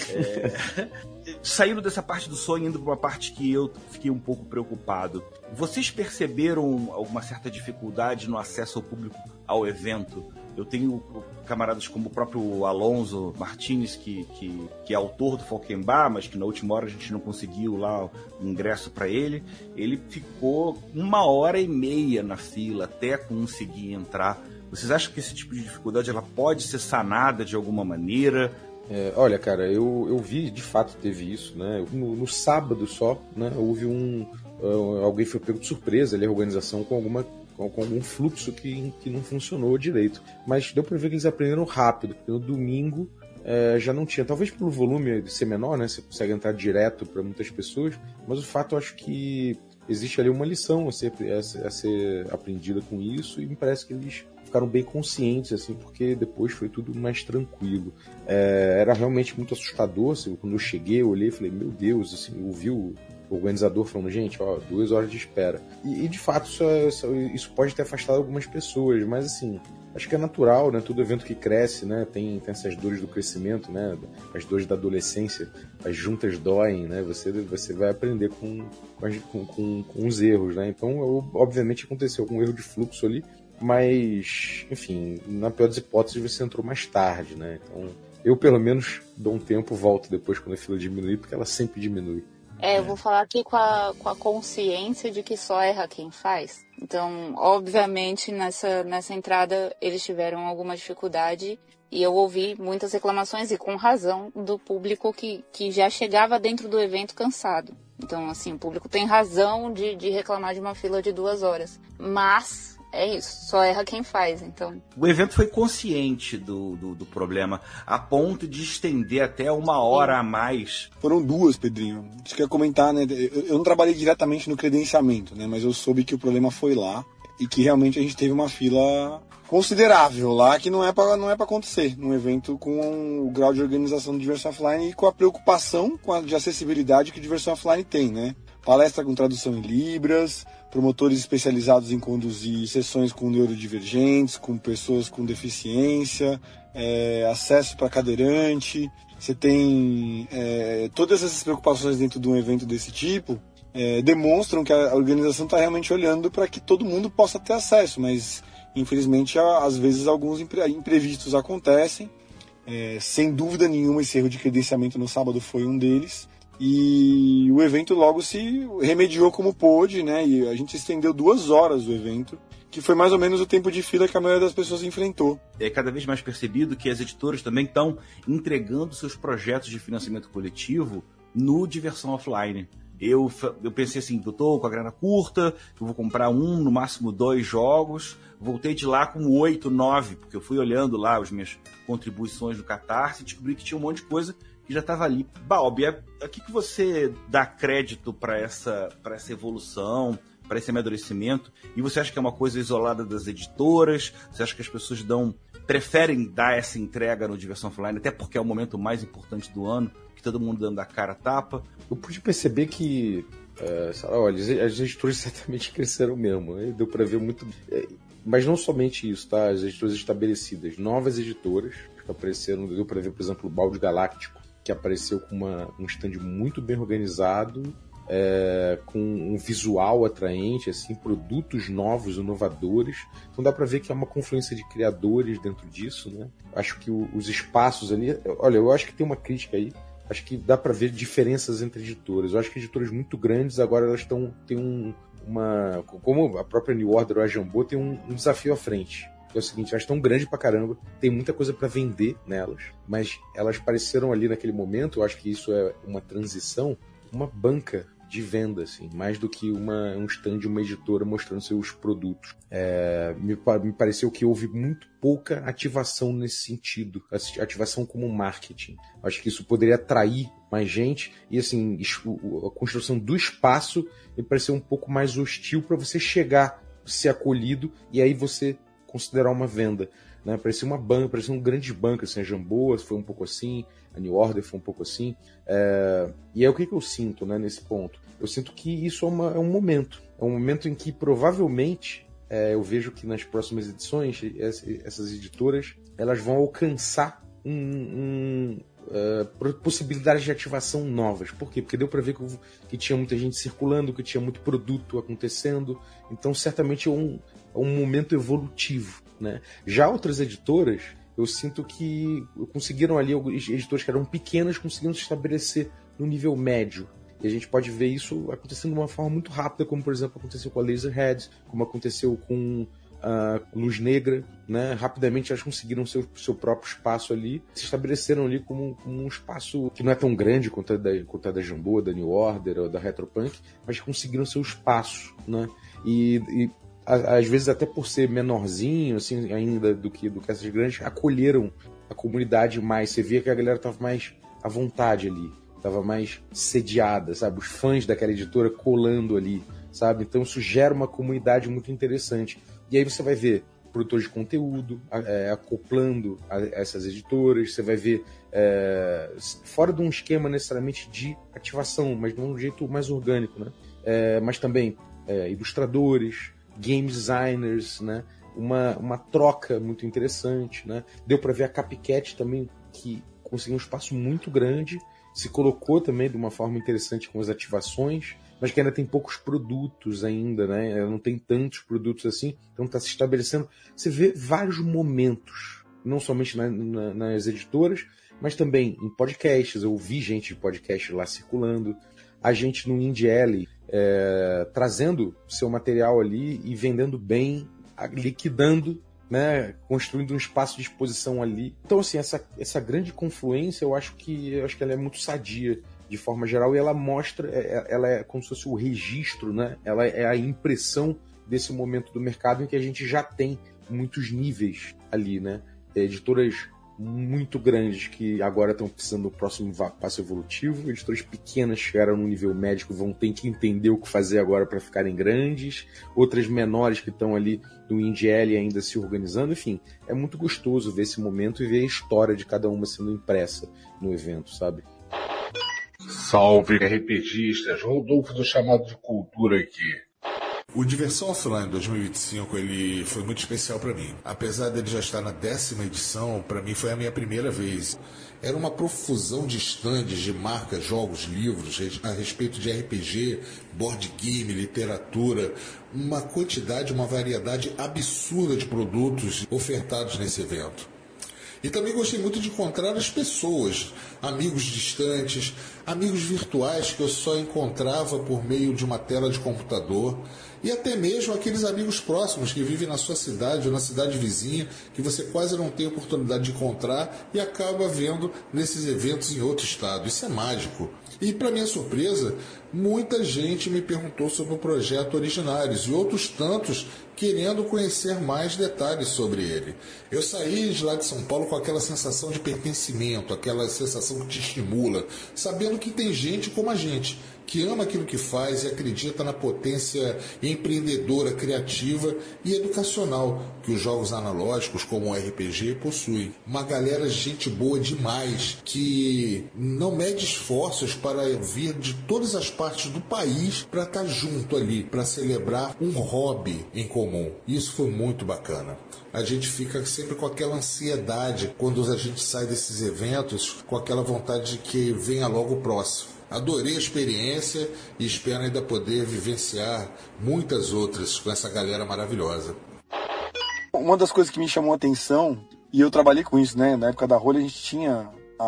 S1: Saindo dessa parte do sonho, indo para uma parte que eu fiquei um pouco preocupado. Vocês perceberam alguma certa dificuldade no acesso ao público ao evento? Eu tenho camaradas como o próprio Alonso Martins, que é autor do Falkenbach, mas que na última hora a gente não conseguiu lá o ingresso para ele. Ele ficou 1h30 na fila até conseguir entrar. Vocês acham que esse tipo de dificuldade ela pode ser sanada de alguma maneira?
S3: Olha, cara, eu vi, de fato teve isso, né? No sábado só, né? Houve alguém foi pego de surpresa ali, a organização com algum fluxo que não funcionou direito. Mas deu pra ver que eles aprenderam rápido, porque no domingo já não tinha, talvez pelo volume ser menor, né? Você consegue entrar direto para muitas pessoas, mas o fato eu acho que existe ali uma lição a ser aprendida com isso e me parece que eles ficaram bem conscientes, assim, porque depois foi tudo mais tranquilo. Era realmente muito assustador, assim, quando eu cheguei, eu olhei e falei, meu Deus, assim, eu ouvi o organizador falando, gente, 2 horas de espera. E de fato, isso pode ter afastado algumas pessoas, mas assim, acho que é natural, né? Todo evento que cresce, né? Tem essas dores do crescimento, né? As dores da adolescência, as juntas doem, né? Você vai aprender com os erros, né? Então, obviamente, aconteceu algum erro de fluxo ali, mas, enfim, na pior das hipóteses, você entrou mais tarde, né? Então, eu, pelo menos, dou um tempo, volto depois quando a fila diminui, porque ela sempre diminui.
S4: Eu vou falar aqui com a consciência de que só erra quem faz. Então, obviamente, nessa entrada, eles tiveram alguma dificuldade e eu ouvi muitas reclamações, e com razão, do público que já chegava dentro do evento cansado. Então, assim, o público tem razão de reclamar de uma fila de 2 horas. Mas é isso, só erra quem faz, então.
S1: O evento foi consciente do problema, a ponto de estender até 1 hora a mais.
S5: Foram 2, Pedrinho. Isso que eu ia comentar, né? Eu não trabalhei diretamente no credenciamento, né? Mas eu soube que o problema foi lá e que realmente a gente teve uma fila considerável lá, que não é pra acontecer num evento com o grau de organização do Diversão Offline e com a preocupação de acessibilidade que o Diversão Offline tem, né? palestra com tradução em Libras, promotores especializados em conduzir sessões com neurodivergentes, com pessoas com deficiência, acesso para cadeirante. Você tem todas essas preocupações dentro de um evento desse tipo, demonstram que a organização está realmente olhando para que todo mundo possa ter acesso, mas infelizmente às vezes alguns imprevistos acontecem. Sem dúvida nenhuma esse erro de credenciamento no sábado foi um deles. E o evento logo se remediou como pôde, né? E a gente estendeu 2 horas o evento, que foi mais ou menos o tempo de fila que a maioria das pessoas enfrentou.
S1: É cada vez mais percebido que as editoras também estão entregando seus projetos de financiamento coletivo no Diversão Offline. Eu pensei assim, eu tô com a grana curta, eu vou comprar 1, no máximo 2 jogos. Voltei de lá com 8, 9, porque eu fui olhando lá as minhas contribuições no Catarse e descobri que tinha um monte de coisa que já estava ali. Balbi, o que você dá crédito para essa evolução, para esse amadurecimento? E você acha que é uma coisa isolada das editoras? Você acha que as pessoas preferem dar essa entrega no Diversão Offline, até porque é o momento mais importante do ano, que todo mundo dando a cara a tapa?
S3: Eu pude perceber que, olha, as editoras certamente cresceram mesmo, né? Deu para ver muito... Mas não somente isso, tá? As editoras estabelecidas, novas editoras que apareceram, deu para ver, por exemplo, o Balde Galáctico, que apareceu com um stand muito bem organizado, com um visual atraente, assim, produtos novos, inovadores. Então dá para ver que é uma confluência de criadores dentro disso, né? Acho que os espaços ali... Olha, eu acho que tem uma crítica aí. Acho que dá para ver diferenças entre editoras. Eu acho que editoras muito grandes agora elas têm como a própria New Order ou a Jambô tem um desafio à frente. É o seguinte, elas estão grandes pra caramba, tem muita coisa para vender nelas, mas elas pareceram ali naquele momento, eu acho que isso é uma transição, uma banca de venda, assim, mais do que um stand de uma editora mostrando seus produtos. Me pareceu que houve muito pouca ativação nesse sentido, ativação como marketing. Acho que isso poderia atrair mais gente e, assim, a construção do espaço me pareceu um pouco mais hostil para você chegar, ser acolhido e aí você considerar uma venda, né? Parecia uma banca, parecia um grande banco, assim, a Jambô foi um pouco assim, a New Order foi um pouco assim, e é o que eu sinto, né, nesse ponto. Eu sinto que isso é um momento em que provavelmente eu vejo que nas próximas edições essas editoras elas vão alcançar possibilidades de ativação novas. Por quê? Porque deu para ver que tinha muita gente circulando, que tinha muito produto acontecendo, então certamente é um momento evolutivo, né? Já outras editoras, eu sinto que conseguiram ali, editoras que eram pequenas conseguiram se estabelecer no nível médio. E a gente pode ver isso acontecendo de uma forma muito rápida, como por exemplo aconteceu com a Laserhead, como aconteceu com a Luz Negra, né? Rapidamente elas conseguiram seu próprio espaço ali, se estabeleceram ali como um espaço que não é tão grande quanto a da Jambô, da New Order ou da Retropunk, mas conseguiram seu espaço, né? E às vezes até por ser menorzinho assim, ainda do que essas grandes, acolheram a comunidade mais. Você via que a galera estava mais à vontade ali, estava mais sediada, sabe? Os fãs daquela editora colando ali, sabe? Então isso gera uma comunidade muito interessante. E aí você vai ver produtores de conteúdo acoplando a essas editoras, você vai ver fora de um esquema necessariamente de ativação, mas de um jeito mais orgânico, né? Mas também ilustradores, game designers, né? Uma troca muito interessante, né? Deu para ver a Copycat também, que conseguiu um espaço muito grande, se colocou também de uma forma interessante com as ativações, mas que ainda tem poucos produtos ainda, né? Ela não tem tantos produtos assim, então está se estabelecendo. Você vê vários momentos, não somente nas editoras, mas também em podcasts. Eu vi gente de podcast lá circulando, a gente no Indie Alley trazendo seu material ali e vendendo bem, liquidando, né, construindo um espaço de exposição ali. Então, assim, essa grande confluência, eu acho que ela é muito sadia de forma geral, e ela mostra, ela é como se fosse o registro, né? Ela é a impressão desse momento do mercado em que a gente já tem muitos níveis ali, né? Editoras muito grandes que agora estão precisando do próximo passo evolutivo, editoras pequenas que chegaram no nível médio vão ter que entender o que fazer agora para ficarem grandes, outras menores que estão ali no Indie Alley ainda se organizando. Enfim, é muito gostoso ver esse momento e ver a história de cada uma sendo impressa no evento, sabe?
S8: Salve RPGistas, Rodolfo do Chamado de Cultura aqui.
S9: O Diversão Offline 2025 ele foi muito especial para mim. Apesar dele já estar na 10ª edição, para mim foi a minha primeira vez. Era uma profusão de estandes, de marcas, jogos, livros a respeito de RPG, board game, literatura, uma quantidade, uma variedade absurda de produtos ofertados nesse evento. E também gostei muito de encontrar as pessoas, amigos distantes, amigos virtuais que eu só encontrava por meio de uma tela de computador, e até mesmo aqueles amigos próximos que vivem na sua cidade ou na cidade vizinha, que você quase não tem oportunidade de encontrar e acaba vendo nesses eventos em outro estado. Isso é mágico. E, para minha surpresa, muita gente me perguntou sobre o projeto Originários e outros tantos querendo conhecer mais detalhes sobre ele. Eu saí de lá de São Paulo com aquela sensação de pertencimento, aquela sensação que te estimula, sabendo que tem gente como a gente, que ama aquilo que faz e acredita na potência empreendedora, criativa e educacional que os jogos analógicos como o RPG possuem. Uma galera de gente boa demais, que não mede esforços para vir de todas as partes do país para estar junto ali, para celebrar um hobby em comum. Isso foi muito bacana. A gente fica sempre com aquela ansiedade quando a gente sai desses eventos, com aquela vontade de que venha logo o próximo. Adorei a experiência e espero ainda poder vivenciar muitas outras com essa galera maravilhosa.
S5: Uma das coisas que me chamou a atenção, e eu trabalhei com isso, né? Na época da Rolha a gente tinha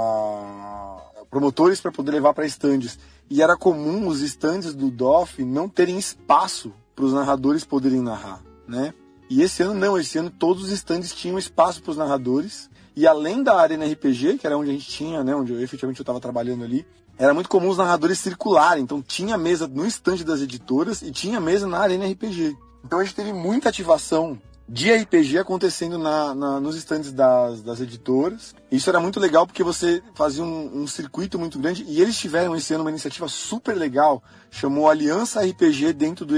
S5: promotores para poder levar para estandes. E era comum os estandes do DOF não terem espaço para os narradores poderem narrar, né? E esse ano não, esse ano todos os estandes tinham espaço para os narradores. E além da Arena RPG, que era onde a gente tinha, né? Onde efetivamente eu estava trabalhando ali, era muito comum os narradores circularem. Então tinha mesa no estande das editoras e tinha mesa na Arena RPG. Então a gente teve muita ativação de RPG acontecendo nos estandes das editoras. Isso era muito legal porque você fazia um circuito muito grande. E eles tiveram esse ano uma iniciativa super legal, chamou Aliança RPG dentro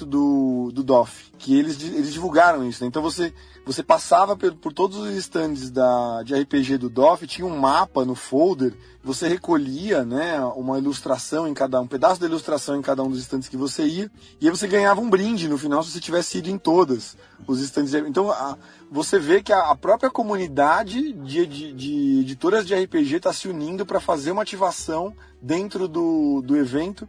S5: do DOF. Que eles divulgaram isso, né? Então você passava por todos os estandes de RPG do DOF, tinha um mapa no folder, você recolhia, né, uma ilustração em um pedaço da ilustração em cada um dos estandes que você ia, e aí você ganhava um brinde no final se você tivesse ido em todas os estandes. Então você vê que a própria comunidade de editoras de RPG está se unindo para fazer uma ativação dentro do evento.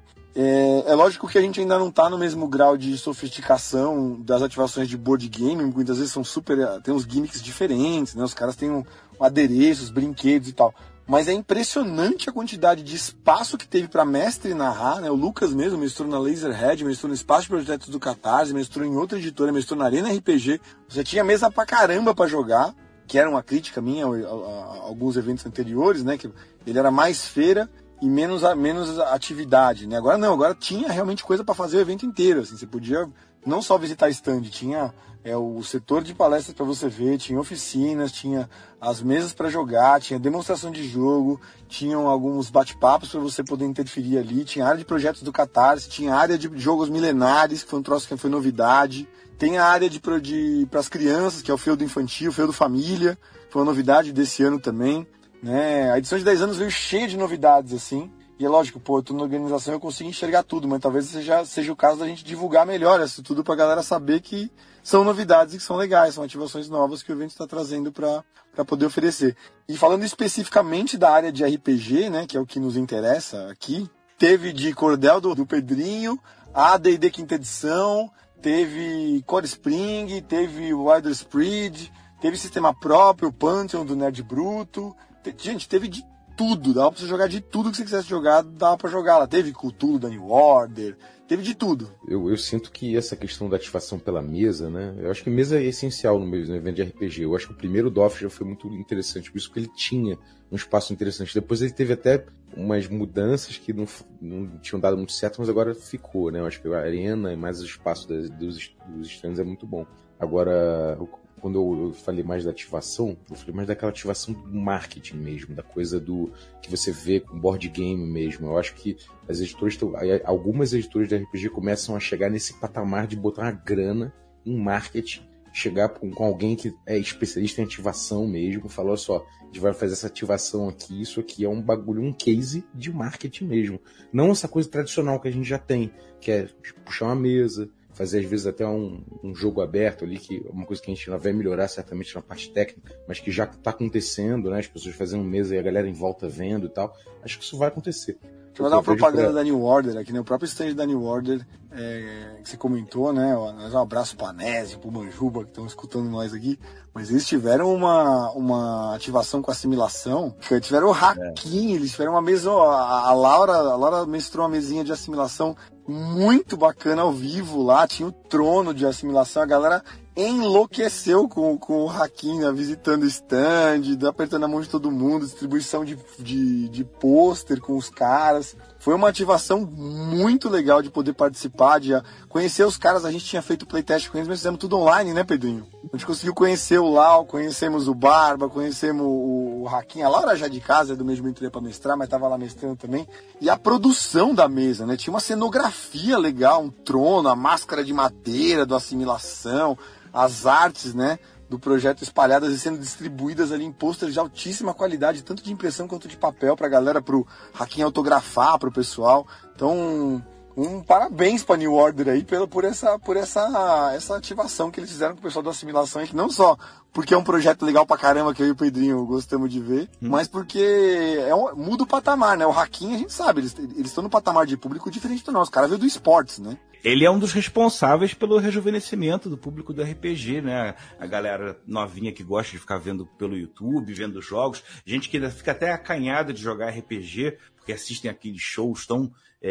S5: É lógico que a gente ainda não está no mesmo grau de sofisticação das ativações de board game, muitas vezes tem uns gimmicks diferentes, né? Os caras têm um adereços, brinquedos e tal. Mas é impressionante a quantidade de espaço que teve para mestre narrar, né? O Lucas mesmo mestrou na Laserhead, mestrou no Espaço de Projetos do Catarse, mestrou em outra editora, mestrou na Arena RPG. Você tinha mesa pra caramba para jogar, que era uma crítica minha a alguns eventos anteriores, né? Que ele era mais feira e menos atividade, né? Agora não, agora tinha realmente coisa para fazer o evento inteiro, assim, você podia não só visitar stand, tinha o setor de palestras para você ver, tinha oficinas, tinha as mesas para jogar, tinha demonstração de jogo, tinham alguns bate-papos para você poder interferir ali, tinha área de projetos do Catarse, tinha área de jogos milenares, que foi um troço que foi novidade, tem a área para as crianças, que é o feudo infantil, o feudo família, foi uma novidade desse ano também. Né? A edição de 10 anos veio cheia de novidades, assim. E é lógico, eu tô na organização, eu consigo enxergar tudo, mas talvez seja o caso da gente divulgar melhor isso tudo pra galera saber que são novidades e que são legais, são ativações novas que o evento está trazendo para poder oferecer. E falando especificamente da área de RPG, né, que é o que nos interessa aqui, teve de Cordel do Pedrinho, a D&D quinta edição, teve Core Spring, teve Wider Spread, teve sistema próprio, o Pantheon do Nerd Bruto. Gente, teve de tudo, dava pra você jogar de tudo que você quisesse jogar, dava pra jogar lá. Teve Cthulhu da New Order, teve de tudo.
S3: Eu sinto que essa questão da ativação pela mesa, né? Eu acho que mesa é essencial no evento de RPG. Eu acho que o primeiro DOF já foi muito interessante, por isso que ele tinha um espaço interessante. Depois ele teve até umas mudanças que não tinham dado muito certo, mas agora ficou, né? Eu acho que a arena e mais o espaço dos stands é muito bom. Agora, quando eu falei mais da ativação, eu falei mais daquela ativação do marketing mesmo, da coisa do que você vê com board game mesmo. Eu acho que as editoras algumas editoras de RPG começam a chegar nesse patamar de botar uma grana em marketing chegar com alguém que é especialista em ativação mesmo, falar, olha só, a gente vai fazer essa ativação aqui, isso aqui é um bagulho, um case de marketing mesmo. Não essa coisa tradicional que a gente já tem, que é puxar uma mesa, fazer às vezes até um jogo aberto ali, que é uma coisa que a gente vai melhorar certamente na parte técnica, mas que já está acontecendo, né? As pessoas fazendo mesa e a galera em volta vendo e tal. Acho que isso vai acontecer.
S5: Deixa eu dar uma propaganda da New Order aqui, né? O próprio stand da New Order, que você comentou, né? Um abraço para a Nésio, para o Manjuba, que estão escutando nós aqui. Mas eles tiveram uma ativação com assimilação, tiveram o hacking, eles tiveram uma mesa, a Laura mestrou uma mesinha de assimilação muito bacana ao vivo lá, tinha o trono de assimilação, a galera enlouqueceu com o hacking, né? Visitando o stand, apertando a mão de todo mundo, distribuição de pôster com os caras. Foi uma ativação muito legal de poder participar, de conhecer os caras. A gente tinha feito playtest com eles, mas fizemos tudo online, né, Pedrinho? A gente conseguiu conhecer o Lau, conhecemos o Barba, conhecemos o Hacking. A Laura já de casa, é do mesmo entrou para mestrar, mas estava lá mestrando também. E a produção da mesa, né? Tinha uma cenografia legal, um trono, a máscara de madeira do assimilação, as artes, né, do projeto espalhadas e sendo distribuídas ali em pôsteres de altíssima qualidade, tanto de impressão quanto de papel pra galera, pro Hacking autografar, pro pessoal. Então, parabéns pra New Order aí por essa ativação que eles fizeram com o pessoal da assimilação, que não só porque é um projeto legal pra caramba, que eu e o Pedrinho gostamos de ver, mas porque muda o patamar, né? O Hacking, a gente sabe, eles estão no patamar de público diferente do nosso. O cara veio do esportes, né?
S1: Ele é um dos responsáveis pelo rejuvenescimento do público do RPG, né? A galera novinha que gosta de ficar vendo pelo YouTube, vendo jogos, gente que ainda fica até acanhada de jogar RPG, porque assistem aqueles shows tão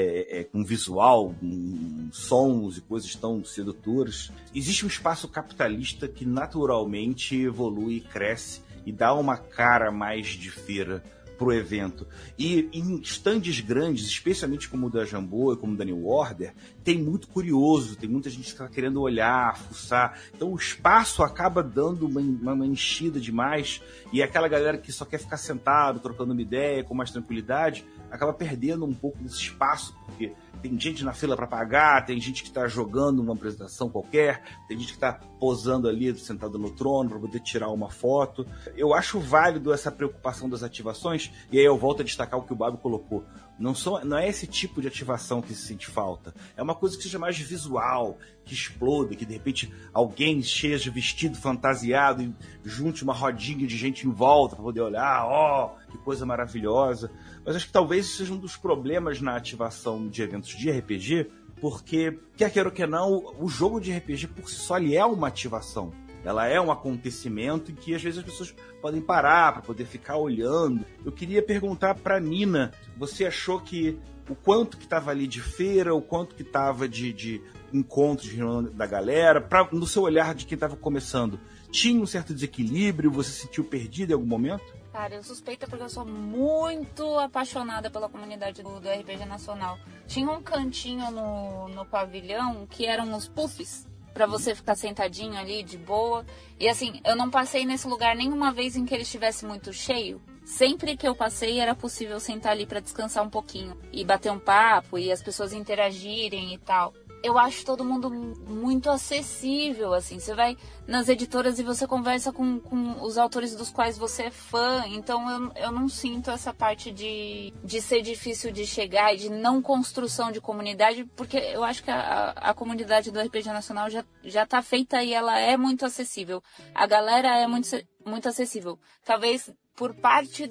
S1: com visual, com sons e coisas tão sedutoras. Existe um espaço capitalista que naturalmente evolui, cresce e dá uma cara mais de feira pro evento. E em stands grandes, especialmente como o da Jambô e como o da New Order, tem muito curioso, tem muita gente que está querendo olhar, fuçar. Então o espaço acaba dando uma enchida demais, e aquela galera que só quer ficar sentado, trocando uma ideia, com mais tranquilidade, acaba perdendo um pouco desse espaço, porque tem gente na fila para pagar, tem gente que está jogando uma apresentação qualquer, tem gente que está posando ali, sentado no trono, para poder tirar uma foto. Eu acho válido essa preocupação das ativações, e aí eu volto a destacar o que o Babi colocou. Não é esse tipo de ativação que se sente falta. É uma coisa que seja mais visual, que exploda, que de repente alguém esteja vestido, fantasiado, e junte uma rodinha de gente em volta para poder olhar, que coisa maravilhosa. Mas acho que talvez isso seja um dos problemas na ativação de eventos de RPG, porque, quer queira ou quer não, o jogo de RPG por si só ele é uma ativação. Ela é um acontecimento em que às vezes as pessoas podem parar para poder ficar olhando. Eu queria perguntar para Nina, você achou que o quanto que estava ali de feira, o quanto que estava de encontros da galera, no seu olhar de quem estava começando, tinha um certo desequilíbrio, você se sentiu perdido em algum momento?
S4: Cara, eu suspeito porque eu sou muito apaixonada pela comunidade do RPG Nacional. Tinha um cantinho no pavilhão que eram os puffs, pra você ficar sentadinho ali, de boa. E assim, eu não passei nesse lugar nenhuma vez em que ele estivesse muito cheio. Sempre que eu passei, era possível sentar ali pra descansar um pouquinho. E bater um papo, e as pessoas interagirem e tal. Eu acho todo mundo muito acessível, assim. Você vai nas editoras e você conversa com os autores dos quais você é fã. Então, eu não sinto essa parte de ser difícil de chegar e de não construção de comunidade, porque eu acho que a comunidade do RPG Nacional já tá feita e ela é muito acessível. A galera é muito acessível. Talvez por parte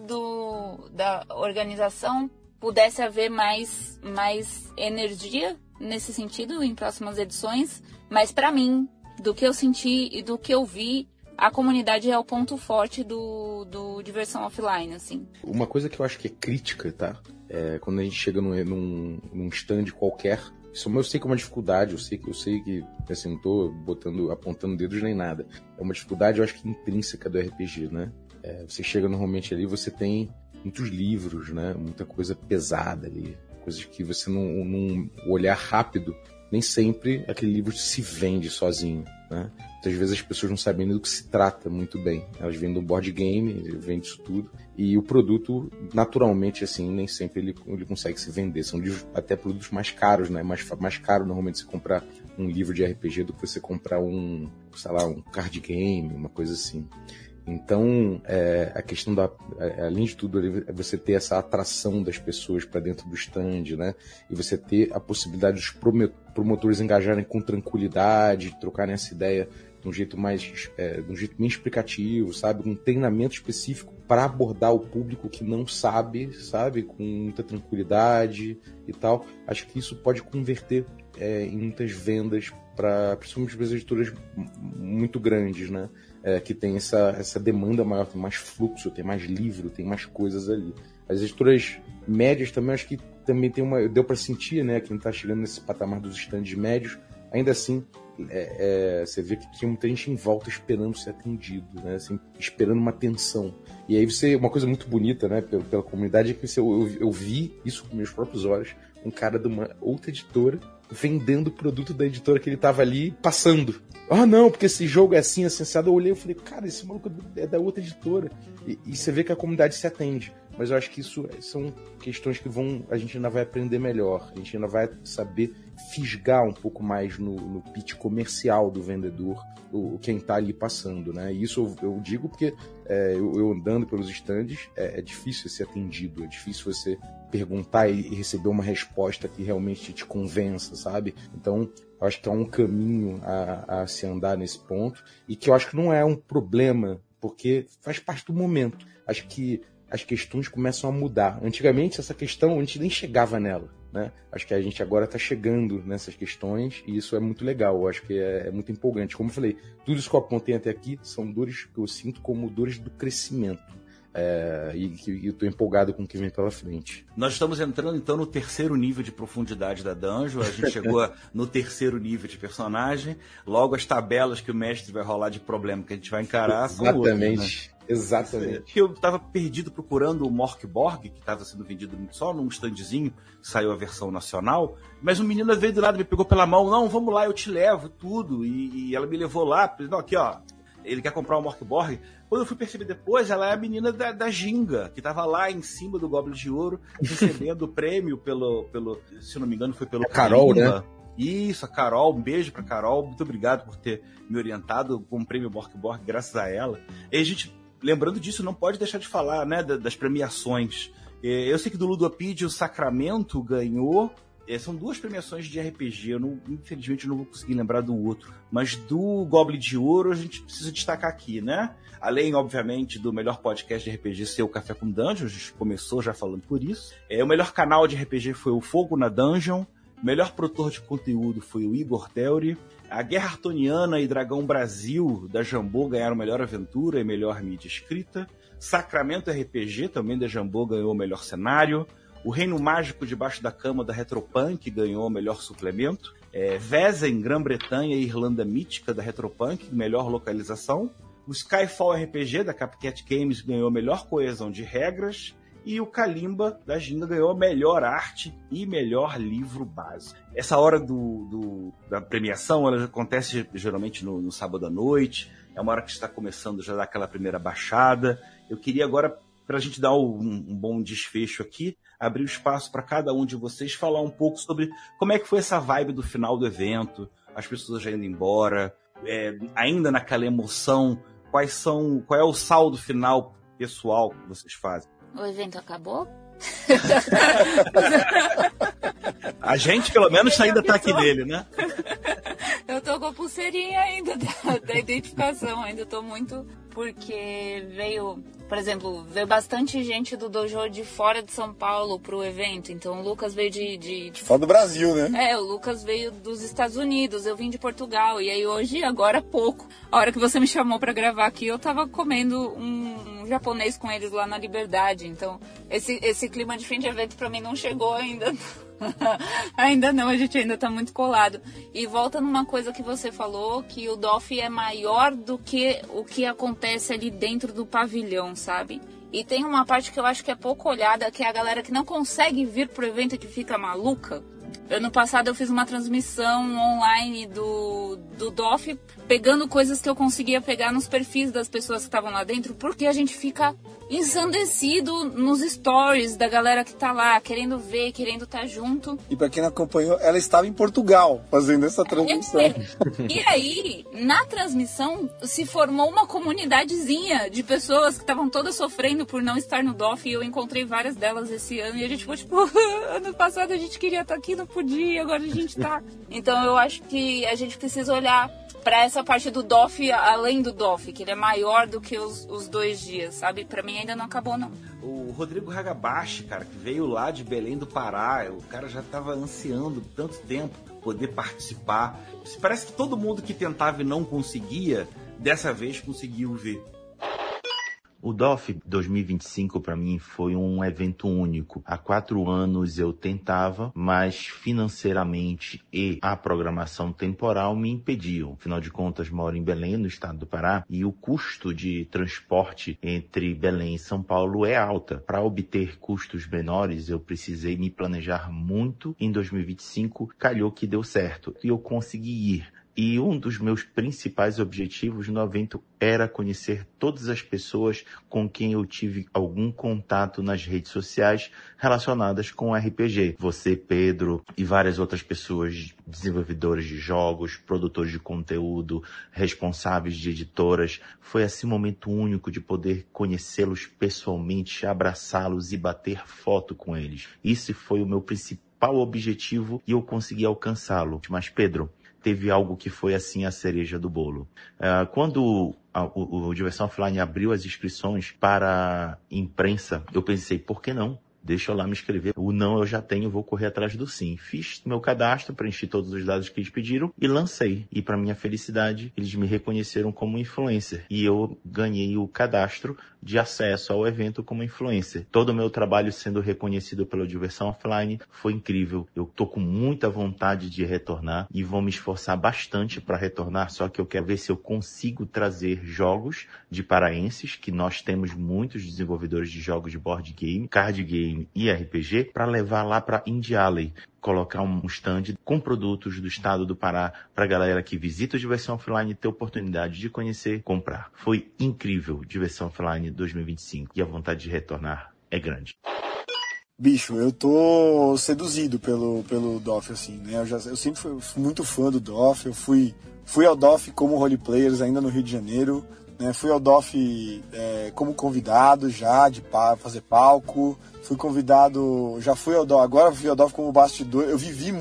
S4: da organização pudesse haver mais energia nesse sentido em próximas edições, mas para mim, do que eu senti e do que eu vi, a comunidade é o ponto forte do Diversão Offline, assim. Uma
S3: coisa que eu acho que é crítica, tá? Quando a gente chega num stand qualquer, isso eu sei que é uma dificuldade, eu sei que assim, não tô apontando dedos nem nada. É uma dificuldade, eu acho que intrínseca do RPG, né? Você chega normalmente ali, você tem muitos livros, né? Muita coisa pesada ali. Coisas que você num olhar rápido, nem sempre aquele livro se vende sozinho, né? Muitas vezes as pessoas não sabem nem do que se trata muito bem. Elas vêm do board game, vende isso tudo, e o produto, naturalmente, assim, nem sempre ele consegue se vender. São até produtos mais caros, né? Mais caro normalmente se comprar um livro de RPG do que você comprar um card game, uma coisa assim. Então, a questão além de tudo, é você ter essa atração das pessoas para dentro do stand, né? E você ter a possibilidade dos promotores engajarem com tranquilidade, trocarem essa ideia de um jeito bem explicativo, sabe? Um treinamento específico para abordar o público que não sabe, com muita tranquilidade e tal. Acho que isso pode converter em muitas vendas, principalmente para as editoras muito grandes, né? Que tem essa demanda maior, tem mais fluxo, tem mais livro, tem mais coisas ali. As editoras médias também, acho que também deu para sentir, né? Quem está chegando nesse patamar dos estandes médios, ainda assim, você vê que tinha muita gente em volta esperando ser atendido, né? Assim, esperando uma atenção. E aí uma coisa muito bonita, né, pela comunidade, é que eu vi isso com meus próprios olhos, um cara de uma outra editora vendendo o produto da editora que ele tava ali passando. Ah, não, porque esse jogo é assim, assensado. Eu olhei e falei, cara, esse maluco é da outra editora. E você vê que a comunidade se atende. Mas eu acho que isso são questões que a gente ainda vai aprender melhor. A gente ainda vai saber fisgar um pouco mais no pitch comercial do vendedor, quem tá ali passando, né? E isso eu digo porque eu andando pelos estandes, é difícil ser atendido, é difícil você perguntar e receber uma resposta que realmente te convença, sabe? Então, eu acho que é um caminho a se andar nesse ponto, e que eu acho que não é um problema, porque faz parte do momento. Acho que as questões começam a mudar. Antigamente, essa questão, a gente nem chegava nela, né? Acho que a gente agora está chegando nessas questões, e isso é muito legal. Eu acho que é muito empolgante. Como eu falei, tudo isso que eu apontei até aqui são dores que eu sinto como dores do crescimento. E eu tô empolgado com o que vem pela frente.
S1: Nós estamos entrando então no terceiro nível de profundidade da Dungeon. A gente chegou no terceiro nível de personagem. Logo as tabelas que o mestre vai rolar de problema que a gente vai encarar são outras, né?
S3: Exatamente.
S1: Eu estava perdido procurando o Morkborg, que estava sendo vendido só num standzinho, saiu a versão nacional, mas um menino veio do lado, me pegou pela mão, não, vamos lá, eu te levo, tudo, e ela me levou lá, não, aqui ó, ele quer comprar o Morkborg. Quando eu fui perceber depois, ela é a menina da Ginga, que estava lá em cima do Goblin de Ouro, recebendo o prêmio pelo, se eu não me engano, foi pelo
S3: Carol,
S1: Kalimba.
S3: né?
S1: Isso, a Carol, um beijo pra Carol, muito obrigado por ter me orientado com o prêmio Morkborg, graças a ela. E a gente, lembrando disso, não pode deixar de falar, né, das premiações. Eu sei que do Ludopedia o Sacramento ganhou. São duas premiações de RPG, infelizmente eu não vou conseguir lembrar do outro, mas do Goblin de Ouro a gente precisa destacar aqui, né? Além, obviamente, do melhor podcast de RPG ser o Café com Dungeon, a gente começou já falando por isso. O melhor canal de RPG foi o Fogo na Dungeon, o melhor produtor de conteúdo foi o Igor Teuri, a Guerra Artoniana e Dragão Brasil da Jambô ganharam melhor aventura e melhor mídia escrita, Sacramento RPG, também da Jambô, ganhou o melhor cenário, o Reino Mágico Debaixo da Cama da Retropunk ganhou o melhor suplemento. Vezem, Grã-Bretanha e Irlanda Mítica da Retropunk, melhor localização. O Skyfall RPG da Copycat Games ganhou a melhor coesão de regras. E o Kalimba da Ginga ganhou a melhor arte e melhor livro base. Essa hora da premiação, ela acontece geralmente no sábado à noite. É uma hora que está começando já dar aquela primeira baixada. Eu queria agora, para a gente dar um bom desfecho aqui, abrir o espaço para cada um de vocês falar um pouco sobre como é que foi essa vibe do final do evento, as pessoas já indo embora, ainda naquela emoção, qual é o saldo final pessoal que vocês fazem?
S4: O evento acabou?
S1: A gente, pelo menos, ainda tá aqui nele, né?
S4: Eu tô com a pulseirinha ainda da identificação, ainda tô muito... Porque veio bastante gente do dojo de fora de São Paulo pro evento. Então o Lucas veio de
S5: fora do Brasil, né?
S4: O Lucas veio dos Estados Unidos, eu vim de Portugal. E aí hoje, agora há pouco, a hora que você me chamou pra gravar aqui, eu tava comendo um japonês com eles lá na Liberdade. Então esse clima de fim de evento pra mim não chegou ainda. Ainda não, a gente ainda tá muito colado. E volta numa coisa que você falou, que o DOF é maior do que o que acontece ali dentro do pavilhão, sabe? E tem uma parte que eu acho que é pouco olhada, que é a galera que não consegue vir pro evento e que fica maluca. Ano passado eu fiz uma transmissão online do DOF, pegando coisas que eu conseguia pegar nos perfis das pessoas que estavam lá dentro, porque a gente fica ensandecido nos stories da galera que tá lá, querendo ver, querendo estar junto.
S5: E pra quem não acompanhou, ela estava em Portugal fazendo essa transmissão.
S4: E aí, na transmissão, se formou uma comunidadezinha de pessoas que estavam todas sofrendo por não estar no DOF, e eu encontrei várias delas esse ano, e a gente ficou tipo, ano passado a gente queria estar aqui, não podia, agora a gente tá. Então eu acho que a gente precisa olhar pra essa parte do DOF, além do DOF, que ele é maior do que os 2 dias, sabe? Pra mim ainda não acabou, não.
S1: O Rodrigo Hagabashi, cara, que veio lá de Belém do Pará, o cara já tava ansiando tanto tempo poder participar. Parece que todo mundo que tentava e não conseguia, dessa vez conseguiu ver.
S6: O DOF 2025 para mim foi um evento único. Há 4 anos eu tentava, mas financeiramente e a programação temporal me impediam. Afinal de contas, moro em Belém, no estado do Pará, e o custo de transporte entre Belém e São Paulo é alta. Para obter custos menores, eu precisei me planejar muito. Em 2025, calhou que deu certo e eu consegui ir. E um dos meus principais objetivos no evento era conhecer todas as pessoas com quem eu tive algum contato nas redes sociais relacionadas com RPG. Você, Pedro, e várias outras pessoas, desenvolvedores de jogos, produtores de conteúdo, responsáveis de editoras. Foi assim um momento único de poder conhecê-los pessoalmente, abraçá-los e bater foto com eles. Esse foi o meu principal objetivo e eu consegui alcançá-lo. Mas, Pedro, teve algo que foi assim a cereja do bolo. Quando o Diversão Offline abriu as inscrições para imprensa, eu pensei, por que não? Deixa eu lá me inscrever. O não eu já tenho, vou correr atrás do sim. Fiz meu cadastro, preenchi todos os dados que eles pediram e lancei. E para minha felicidade, eles me reconheceram como influencer. E eu ganhei o cadastro de acesso ao evento como influencer. Todo o meu trabalho sendo reconhecido pela Diversão Offline foi incrível. Eu tô com muita vontade de retornar e vou me esforçar bastante para retornar, só que eu quero ver se eu consigo trazer jogos de paraenses, que nós temos muitos desenvolvedores de jogos de board game, card game e RPG, para levar lá para Indie Alley, colocar um stand com produtos do estado do Pará para a galera que visita o Diversão Offline ter oportunidade de conhecer, comprar. Foi incrível, Diversão Offline 2025, e a vontade de retornar é grande.
S5: Bicho, eu tô seduzido pelo DOF, assim, né? Eu sempre fui muito fã do DOF, eu fui ao DOF como roleplayers ainda no Rio de Janeiro, né? Fui ao DOF como convidado já, de fazer palco, fui convidado, já fui ao DOF, agora fui ao DOF como bastidor, eu vivi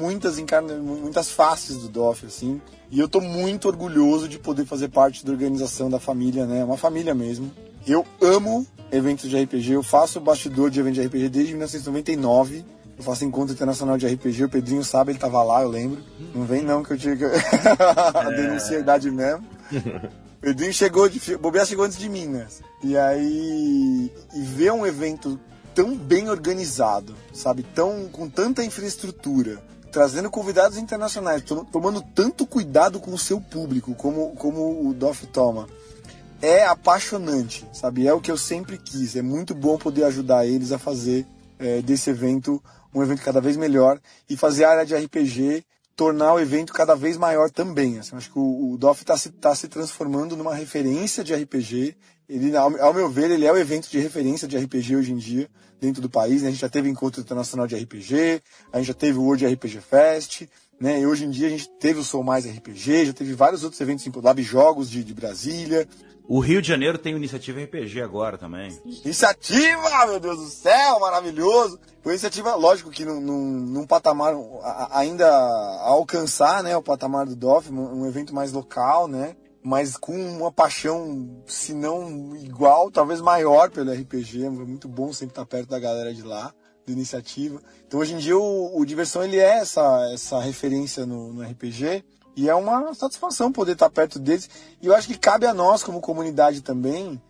S5: muitas faces do DOF, assim, e eu tô muito orgulhoso de poder fazer parte da organização da família, né? Uma família mesmo. Eu amo eventos de RPG, eu faço bastidor de evento de RPG desde 1999, eu faço encontro internacional de RPG, o Pedrinho sabe, ele tava lá, eu lembro. Não vem não que eu tinha que denunciar a idade mesmo. O Pedrinho chegou antes de mim, né? E aí, ver um evento tão bem organizado, sabe, com tanta infraestrutura, trazendo convidados internacionais, tomando tanto cuidado com o seu público, como o DOF toma, é apaixonante, sabe? É o que eu sempre quis. É muito bom poder ajudar eles a fazer desse evento um evento cada vez melhor e fazer a área de RPG tornar o evento cada vez maior também. Assim, acho que o DOF está se transformando numa referência de RPG. Ele, ao meu ver, ele é o evento de referência de RPG hoje em dia dentro do país, né? A gente já teve encontro internacional de RPG, a gente já teve o World RPG Fest, né? E hoje em dia a gente teve o Sou Mais RPG, já teve vários outros eventos, tipo Lab Jogos de Brasília.
S1: O Rio de Janeiro tem Iniciativa RPG agora também.
S5: Iniciativa, meu Deus do céu, maravilhoso. Foi iniciativa, lógico que num patamar ainda a alcançar, né, o patamar do DOF, um evento mais local, né, mas com uma paixão, se não igual, talvez maior pelo RPG. É muito bom sempre estar perto da galera de lá, da iniciativa. Então hoje em dia o Diversão ele é essa referência no RPG. E é uma satisfação poder estar perto deles. E eu acho que cabe a nós, como comunidade também,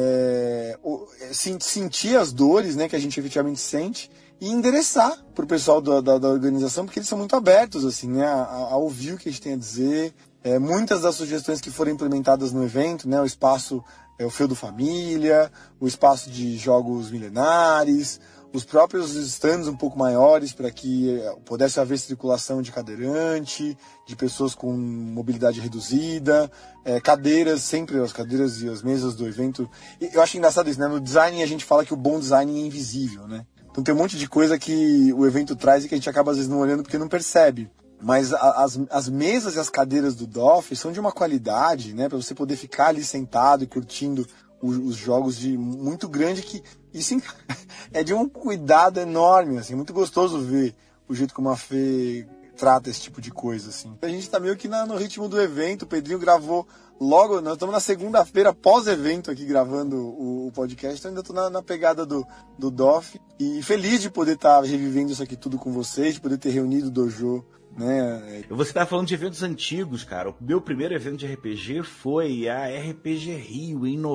S5: sentir as dores, né, que a gente efetivamente sente e endereçar para o pessoal da organização, porque eles são muito abertos assim, né, a ouvir o que a gente tem a dizer. Muitas das sugestões que foram implementadas no evento, né, o espaço, o Feudo Família, o espaço de jogos milenares, os próprios stands um pouco maiores para que pudesse haver circulação de cadeirante, de pessoas com mobilidade reduzida, cadeiras, sempre as cadeiras e as mesas do evento. Eu acho engraçado isso, né? No design a gente fala que o bom design é invisível, né? Então tem um monte de coisa que o evento traz e que a gente acaba às vezes não olhando porque não percebe. Mas as mesas e as cadeiras do DOF são de uma qualidade, né? Para você poder ficar ali sentado e curtindo os jogos muito grande, que isso é de um cuidado enorme, assim, muito gostoso ver o jeito como a Fê trata esse tipo de coisa, assim. A gente tá meio que no ritmo do evento, o Pedrinho gravou logo, nós estamos na segunda-feira pós-evento aqui gravando o podcast, então ainda tô na pegada do DOF, e feliz de poder estar revivendo isso aqui tudo com vocês, de poder ter reunido o Dojo, né?
S1: Você tá falando de eventos antigos, cara. O meu primeiro evento de RPG foi a RPG Rio, em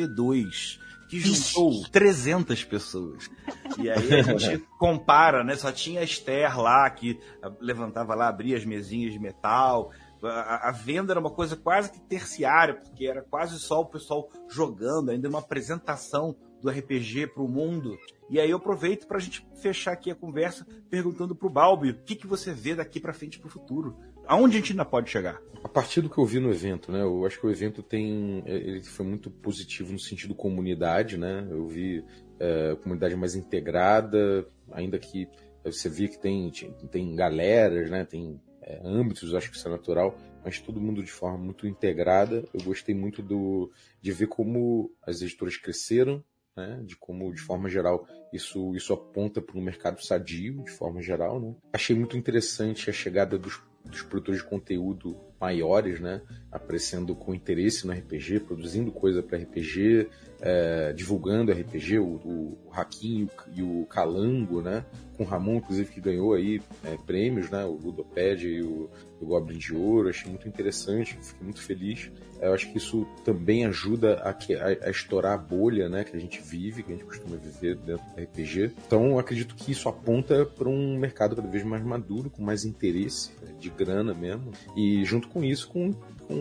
S1: 92, que juntou 300 pessoas. E aí a gente compara, né? Só tinha a Esther lá, que levantava lá, abria as mesinhas de metal. A venda era uma coisa quase que terciária, porque era quase só o pessoal jogando, ainda uma apresentação do RPG para o mundo. E aí eu aproveito para a gente fechar aqui a conversa perguntando para o Balbi, o que você vê daqui para frente para o futuro? Aonde a gente ainda pode chegar?
S3: A partir do que eu vi no evento, né? Eu acho que o evento ele foi muito positivo no sentido comunidade, né? Eu vi comunidade mais integrada, ainda que você via que tem galeras, né? Tem âmbitos, acho que isso é natural, mas todo mundo de forma muito integrada. Eu gostei muito de ver como as editoras cresceram, né, de como, de forma geral, isso aponta para um mercado sadio, de forma geral, né? Achei muito interessante a chegada dos produtores de conteúdo maiores, né, aparecendo com interesse no RPG, produzindo coisa para RPG, divulgando RPG, o Hakim e o Calango, né, com o Ramon, inclusive, que ganhou aí prêmios, né, o Ludopédia e o Goblin de Ouro. Achei muito interessante, fiquei muito feliz. Eu acho que isso também ajuda a estourar a bolha, né, que a gente vive, que a gente costuma viver dentro do RPG. Então, eu acredito que isso aponta para um mercado cada vez mais maduro, com mais interesse, de grana mesmo, e junto com isso, com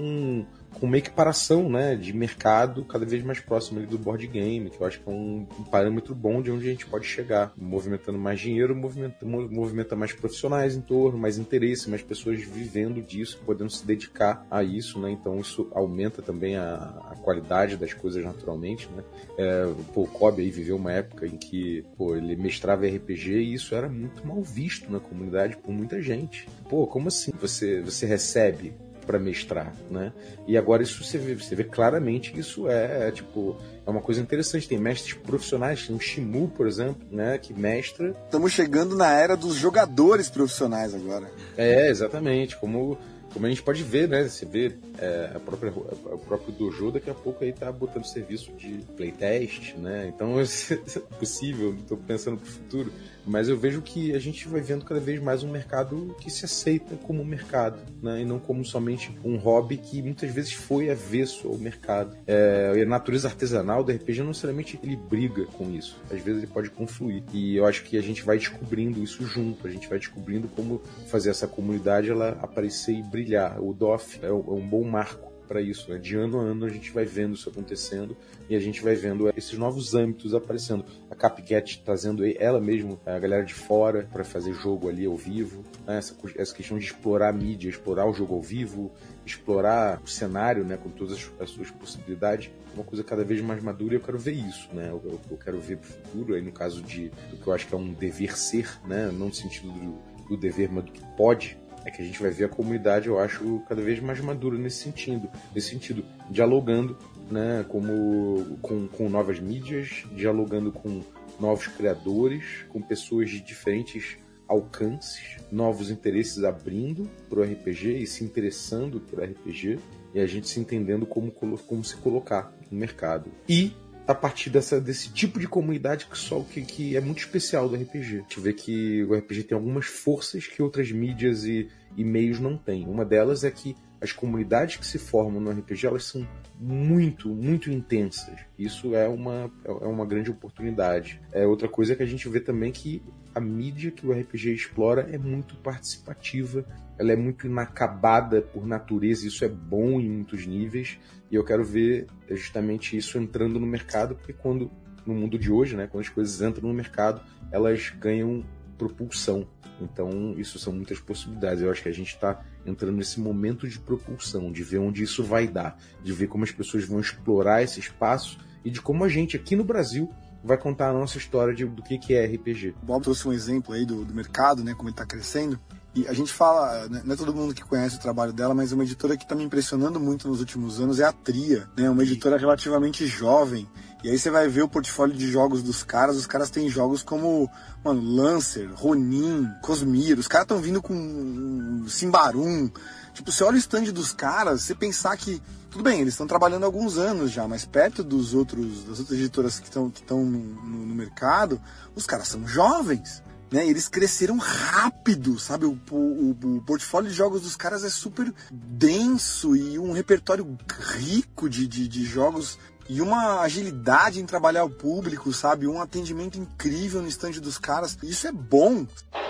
S3: uma equiparação, né, de mercado cada vez mais próximo ali do board game, que eu acho que é um parâmetro bom de onde a gente pode chegar, movimentando mais dinheiro, movimenta mais profissionais em torno, mais interesse, mais pessoas vivendo disso, podendo se dedicar a isso, né? Então isso aumenta também a qualidade das coisas naturalmente, né? O Kobe aí viveu uma época em que ele mestrava RPG e isso era muito mal visto na comunidade por muita gente. Como assim você recebe para mestrar, né? E agora isso você vê claramente que isso é uma coisa interessante. Tem mestres profissionais, tem o Shimu, por exemplo, né, que mestra.
S5: Estamos chegando na era dos jogadores profissionais agora.
S3: Exatamente, como a gente pode ver, né? Você vê o próprio dojo daqui a pouco aí tá botando serviço de playtest, né? Então é possível, estou pensando pro futuro, mas eu vejo que a gente vai vendo cada vez mais um mercado que se aceita como um mercado, né? E não como somente um hobby que muitas vezes foi avesso ao mercado. A natureza artesanal do RPG não necessariamente ele briga com isso, às vezes ele pode confluir, e eu acho que a gente vai descobrindo isso junto, a gente vai descobrindo como fazer essa comunidade ela aparecer e brilhar. O DOF é um bom marco para isso, né? De ano a ano a gente vai vendo isso acontecendo e a gente vai vendo esses novos âmbitos aparecendo. A Capcat trazendo ela mesmo, a galera de fora para fazer jogo ali ao vivo, né? Essa questão de explorar a mídia, explorar o jogo ao vivo, explorar o cenário, né, com todas as suas possibilidades, é uma coisa cada vez mais madura, e eu quero ver isso, né? Eu quero ver pro futuro, aí no caso do que eu acho que é um dever ser, né? Não no sentido do dever, mas do que pode. É que a gente vai ver a comunidade, eu acho, cada vez mais madura nesse sentido, dialogando, né, com novas mídias, dialogando com novos criadores, com pessoas de diferentes alcances, novos interesses abrindo para o RPG e se interessando por RPG, e a gente se entendendo como se colocar no mercado. E a partir desse tipo de comunidade que é muito especial do RPG. A gente vê que o RPG tem algumas forças que outras mídias e meios não têm. Uma delas é que as comunidades que se formam no RPG, elas são muito, muito intensas. Isso é uma grande oportunidade. Outra coisa é que a gente vê também que a mídia que o RPG explora é muito participativa, ela é muito inacabada por natureza, isso é bom em muitos níveis, e eu quero ver justamente isso entrando no mercado, porque quando no mundo de hoje, né? Quando as coisas entram no mercado, elas ganham propulsão. Então, isso são muitas possibilidades. Eu acho que a gente está entrando nesse momento de propulsão, de ver onde isso vai dar, de ver como as pessoas vão explorar esse espaço e de como a gente, aqui no Brasil, vai contar a nossa história do que é RPG.
S5: O Bob trouxe um exemplo aí do mercado, né, como ele está crescendo. E a gente fala, não é todo mundo que conhece o trabalho dela, mas uma editora que está me impressionando muito nos últimos anos é a Tria, né? Uma editora relativamente jovem. E aí você vai ver o portfólio de jogos dos caras, os caras têm jogos como, mano, Lancer, Ronin, Cosmir, os caras estão vindo com Simbarum. Tipo, você olha o stand dos caras, você pensar que, tudo bem, eles estão trabalhando há alguns anos já, mas perto das outras editoras que estão no mercado, os caras são jovens. Né, eles cresceram rápido, sabe? O portfólio de jogos dos caras é super denso e um repertório rico de jogos e uma agilidade em trabalhar o público, sabe? Um atendimento incrível no stand dos caras. Isso é bom.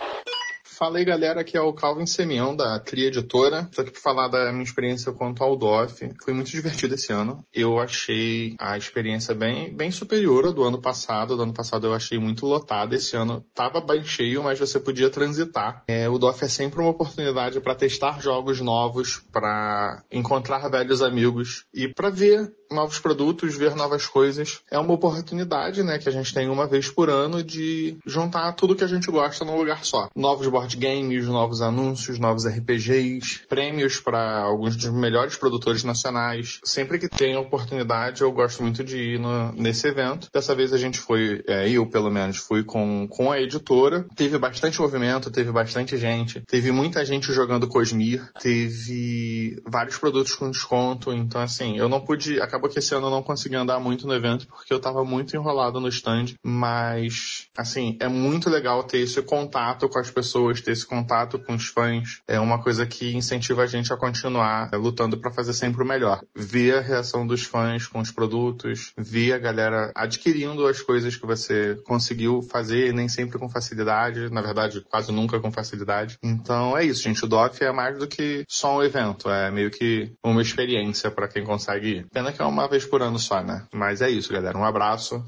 S10: Fala aí, galera, aqui é o Calvin Semião, da Tria Editora. Estou aqui para falar da minha experiência quanto ao DOF. Foi muito divertido esse ano. Eu achei a experiência bem superior ao do ano passado. Do ano passado eu achei muito lotado. Esse ano estava bem cheio, mas você podia transitar. O DOF é sempre uma oportunidade para testar jogos novos, para encontrar velhos amigos e para ver novos produtos, ver novas coisas. É uma oportunidade, né, que a gente tem uma vez por ano de juntar tudo que a gente gosta num lugar só. Novos board games, novos anúncios, novos RPGs, prêmios para alguns dos melhores produtores nacionais. Sempre que tem oportunidade, eu gosto muito de ir nesse evento. Dessa vez a gente foi, eu pelo menos, fui com a editora. Teve bastante movimento, teve bastante gente. Teve muita gente jogando Cosmir. Teve vários produtos com desconto. Então, assim, eu não pude... Acabou que esse ano eu não consegui andar muito no evento porque eu tava muito enrolado no stand, mas, assim, é muito legal ter esse contato com as pessoas, ter esse contato com os fãs. É uma coisa que incentiva a gente a continuar lutando pra fazer sempre o melhor. Ver a reação dos fãs com os produtos, ver a galera adquirindo as coisas que você conseguiu fazer, nem sempre com facilidade, na verdade, quase nunca com facilidade. Então é isso, gente. O DOF é mais do que só um evento, é meio que uma experiência pra quem consegue ir. Pena que é uma vez por ano só, né? Mas é isso, galera. Um abraço.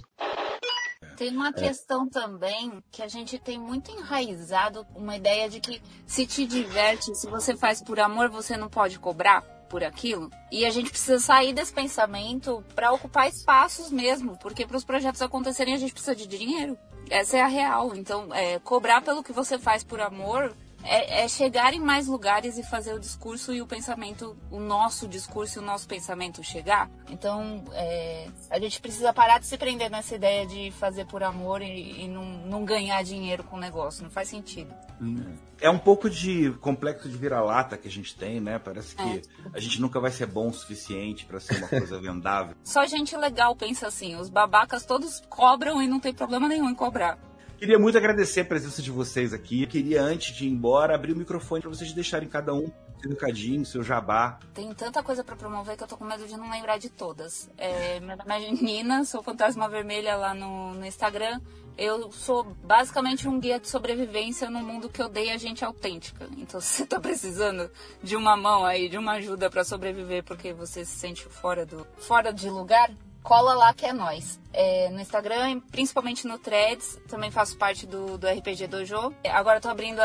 S4: Tem uma questão também que a gente tem muito enraizado uma ideia de que se te diverte, se você faz por amor, você não pode cobrar por aquilo. E a gente precisa sair desse pensamento para ocupar espaços mesmo, porque para os projetos acontecerem a gente precisa de dinheiro. Essa é a real. Então, cobrar pelo que você faz por amor é chegar em mais lugares e fazer o discurso e o pensamento, o nosso discurso e o nosso pensamento chegar. Então, a gente precisa parar de se prender nessa ideia de fazer por amor e não ganhar dinheiro com o negócio. Não faz sentido.
S1: É um pouco de complexo de vira-lata que a gente tem, né? Parece que a gente nunca vai ser bom o suficiente para ser uma coisa vendável.
S4: Só gente legal pensa assim. Os babacas todos cobram e não tem problema nenhum em cobrar.
S1: Queria muito agradecer a presença de vocês aqui. Queria, antes de ir embora, abrir o microfone para vocês deixarem cada um seu recadinho, seu jabá.
S4: Tem tanta coisa para promover que eu tô com medo de não lembrar de todas. Meu nome é Nina, sou Fantasma Vermelha lá no Instagram. Eu sou basicamente um guia de sobrevivência num mundo que odeia gente autêntica. Então, se você tá precisando de uma mão aí, de uma ajuda para sobreviver porque você se sente fora de lugar, cola lá que é nóis. No Instagram, principalmente no Threads, também faço parte do RPG Dojo. Agora tô abrindo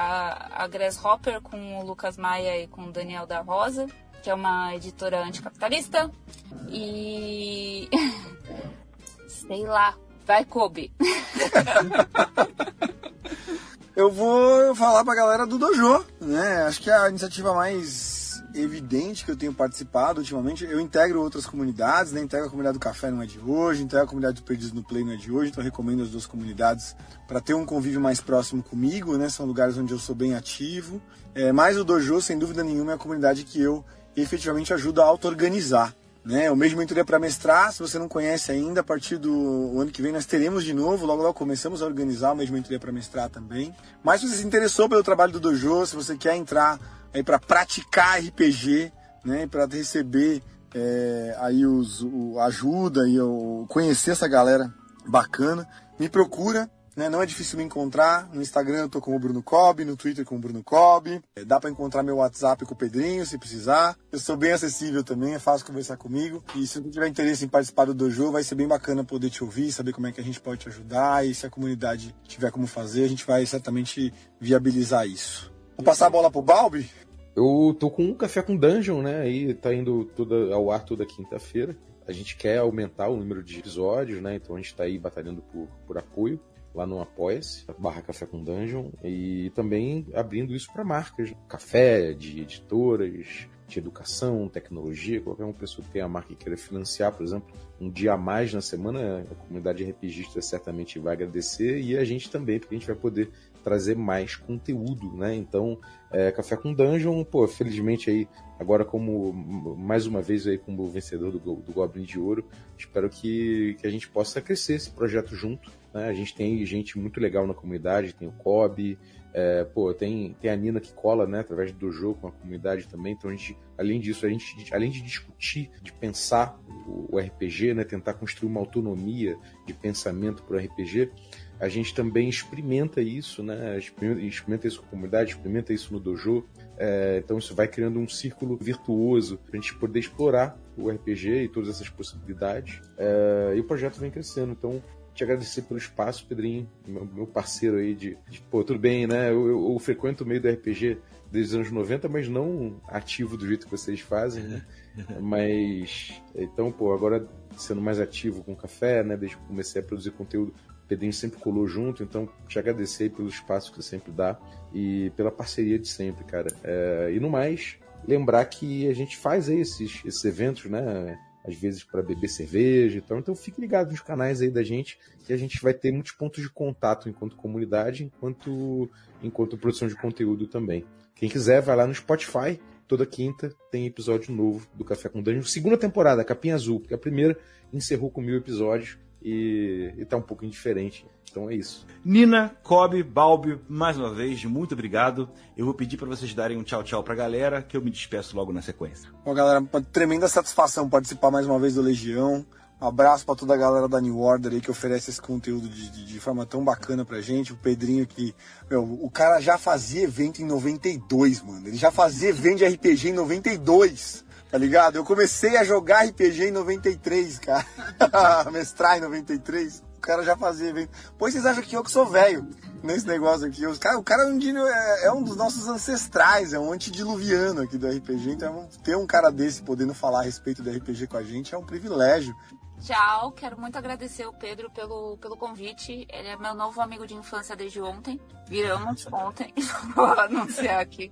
S4: a Grasshopper com o Lucas Maia e com o Daniel da Rosa, que é uma editora anticapitalista. E... sei lá, vai Kobe.
S5: Eu vou falar pra galera do Dojo, né? Acho que é a iniciativa mais evidente que eu tenho participado ultimamente. Eu integro outras comunidades, né? Integro a comunidade do Café Não É De Hoje, integro a comunidade do Perdidos no Play Não É De Hoje, então eu recomendo as duas comunidades para ter um convívio mais próximo comigo, né? São lugares onde eu sou bem ativo. Mas o Dojo, sem dúvida nenhuma, é a comunidade que eu efetivamente ajudo a auto-organizar, né? O mês de mentoria para mestrar, se você não conhece ainda, a partir do ano que vem nós teremos de novo, logo começamos a organizar o mês de mentoria para mestrar também. Mas se você se interessou pelo trabalho do Dojo, se você quer entrar aí para praticar RPG, né, para receber aí a ajuda e conhecer essa galera bacana, me procura. né? Não é difícil me encontrar. No Instagram eu tô com o Bruno Cobb, no Twitter com o Bruno Cobb. Dá pra encontrar meu WhatsApp com o Pedrinho, se precisar. Eu sou bem acessível também, é fácil conversar comigo. E se você tiver interesse em participar do dojo, vai ser bem bacana poder te ouvir, saber como é que a gente pode te ajudar. E se a comunidade tiver como fazer, a gente vai certamente viabilizar isso. Vou passar a bola pro Balbi?
S3: Eu tô com um Café com Dungeon, né? Aí tá indo ao ar toda quinta-feira. A gente quer aumentar o número de episódios, né? Então a gente tá aí batalhando por apoio lá no Apoia-se, /Café com Dungeon, e também abrindo isso para marcas. Café, de editoras, de educação, tecnologia, qualquer uma pessoa que tenha a marca e queira financiar, por exemplo, um dia a mais na semana, a comunidade RPGista certamente vai agradecer, e a gente também, porque a gente vai poder trazer mais conteúdo, né? Então, Café com Dungeon, felizmente aí, agora como, mais uma vez aí como vencedor do Goblin de Ouro, espero que a gente possa crescer esse projeto junto, né? A gente tem gente muito legal na comunidade, tem o Cobb, tem a Nina que cola, né, através do jogo com a comunidade também. Então a gente, além disso, além de discutir, de pensar o RPG, né, tentar construir uma autonomia de pensamento para o RPG, a gente também experimenta isso, né, experimenta isso com a comunidade, experimenta isso no dojo. Então isso vai criando um círculo virtuoso para a gente poder explorar o RPG e todas essas possibilidades. E o projeto vem crescendo. Então, te agradecer pelo espaço, Pedrinho, meu parceiro aí tudo bem, né? Eu frequento o meio do RPG desde os anos 90, mas não ativo do jeito que vocês fazem, né? Mas, então, agora sendo mais ativo com o café, né? Desde que comecei a produzir conteúdo, o Pedrinho sempre colou junto, então te agradecer aí pelo espaço que você sempre dá e pela parceria de sempre, cara. E no mais, lembrar que a gente faz aí esses eventos, né? Às vezes para beber cerveja e tal. Então fique ligado nos canais aí da gente, que a gente vai ter muitos pontos de contato enquanto comunidade, enquanto produção de conteúdo também. Quem quiser, vai lá no Spotify. Toda quinta tem episódio novo do Café com Dungeon. Segunda temporada, capinha azul, porque a primeira encerrou com 1000 episódios e tá um pouco indiferente. Então é isso.
S1: Nina, Cobb, Balbi, mais uma vez, muito obrigado. Eu vou pedir para vocês darem um tchau pra galera, que eu me despeço logo na sequência.
S5: Bom, galera, tremenda satisfação participar mais uma vez do Legião. Um abraço para toda a galera da New Order aí que oferece esse conteúdo de forma tão bacana pra gente. O Pedrinho que... o cara já fazia evento em 92, mano. Ele já fazia evento de RPG em 92. Tá ligado? Eu comecei a jogar RPG em 93, cara. Mestrar em 93. O cara já fazia evento. Pois vocês acham que eu sou velho nesse negócio aqui? O cara é um dos nossos ancestrais, é um antediluviano aqui do RPG. Então ter um cara desse podendo falar a respeito do RPG com a gente é um privilégio.
S4: Tchau, quero muito agradecer o Pedro pelo convite. Ele é meu novo amigo de infância desde ontem. Viramos ontem, vou anunciar aqui.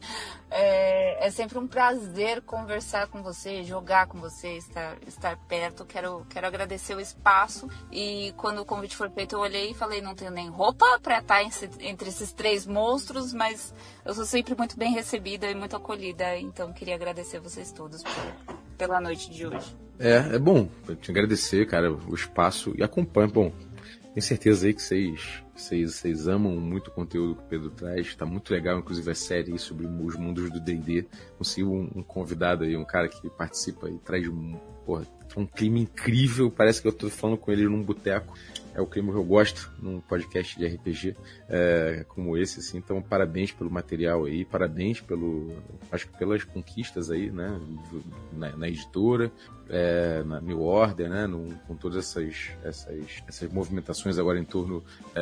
S4: É sempre um prazer conversar com você, jogar com você, estar perto. Quero agradecer o espaço. E quando o convite foi feito, eu olhei e falei, não tenho nem roupa para estar entre esses 3 monstros, mas eu sou sempre muito bem recebida e muito acolhida. Então queria agradecer vocês todos pela noite de hoje.
S3: É bom te agradecer, cara, o espaço e acompanha. Bom, tenho certeza aí que vocês amam muito o conteúdo que o Pedro traz, tá muito legal, inclusive a série sobre os mundos do D&D. Conseguiu um convidado aí, um cara que participa e traz um clima incrível, parece que eu tô falando com ele num boteco. É o clima que eu gosto num podcast de RPG como esse, assim. Então, parabéns pelo material aí, parabéns pelas conquistas aí, né, na editora, na New Order, né, com todas essas movimentações agora em torno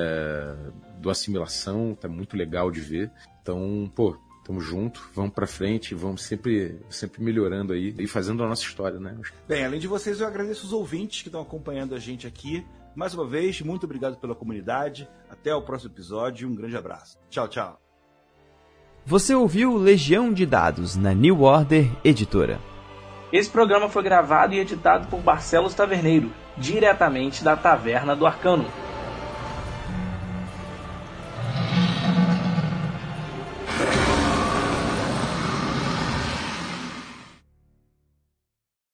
S3: do Assimilação, tá muito legal de ver. Então, tamo junto, vamos pra frente, vamos sempre melhorando aí e fazendo a nossa história, né?
S1: Bem, além de vocês, eu agradeço os ouvintes que estão acompanhando a gente aqui. Mais uma vez, muito obrigado pela comunidade. Até o próximo episódio e um grande abraço. Tchau, tchau.
S2: Você ouviu Legião de Dados na New Order Editora.
S11: Esse programa foi gravado e editado por Barcelos Taverneiro, diretamente da Taverna do Arcano.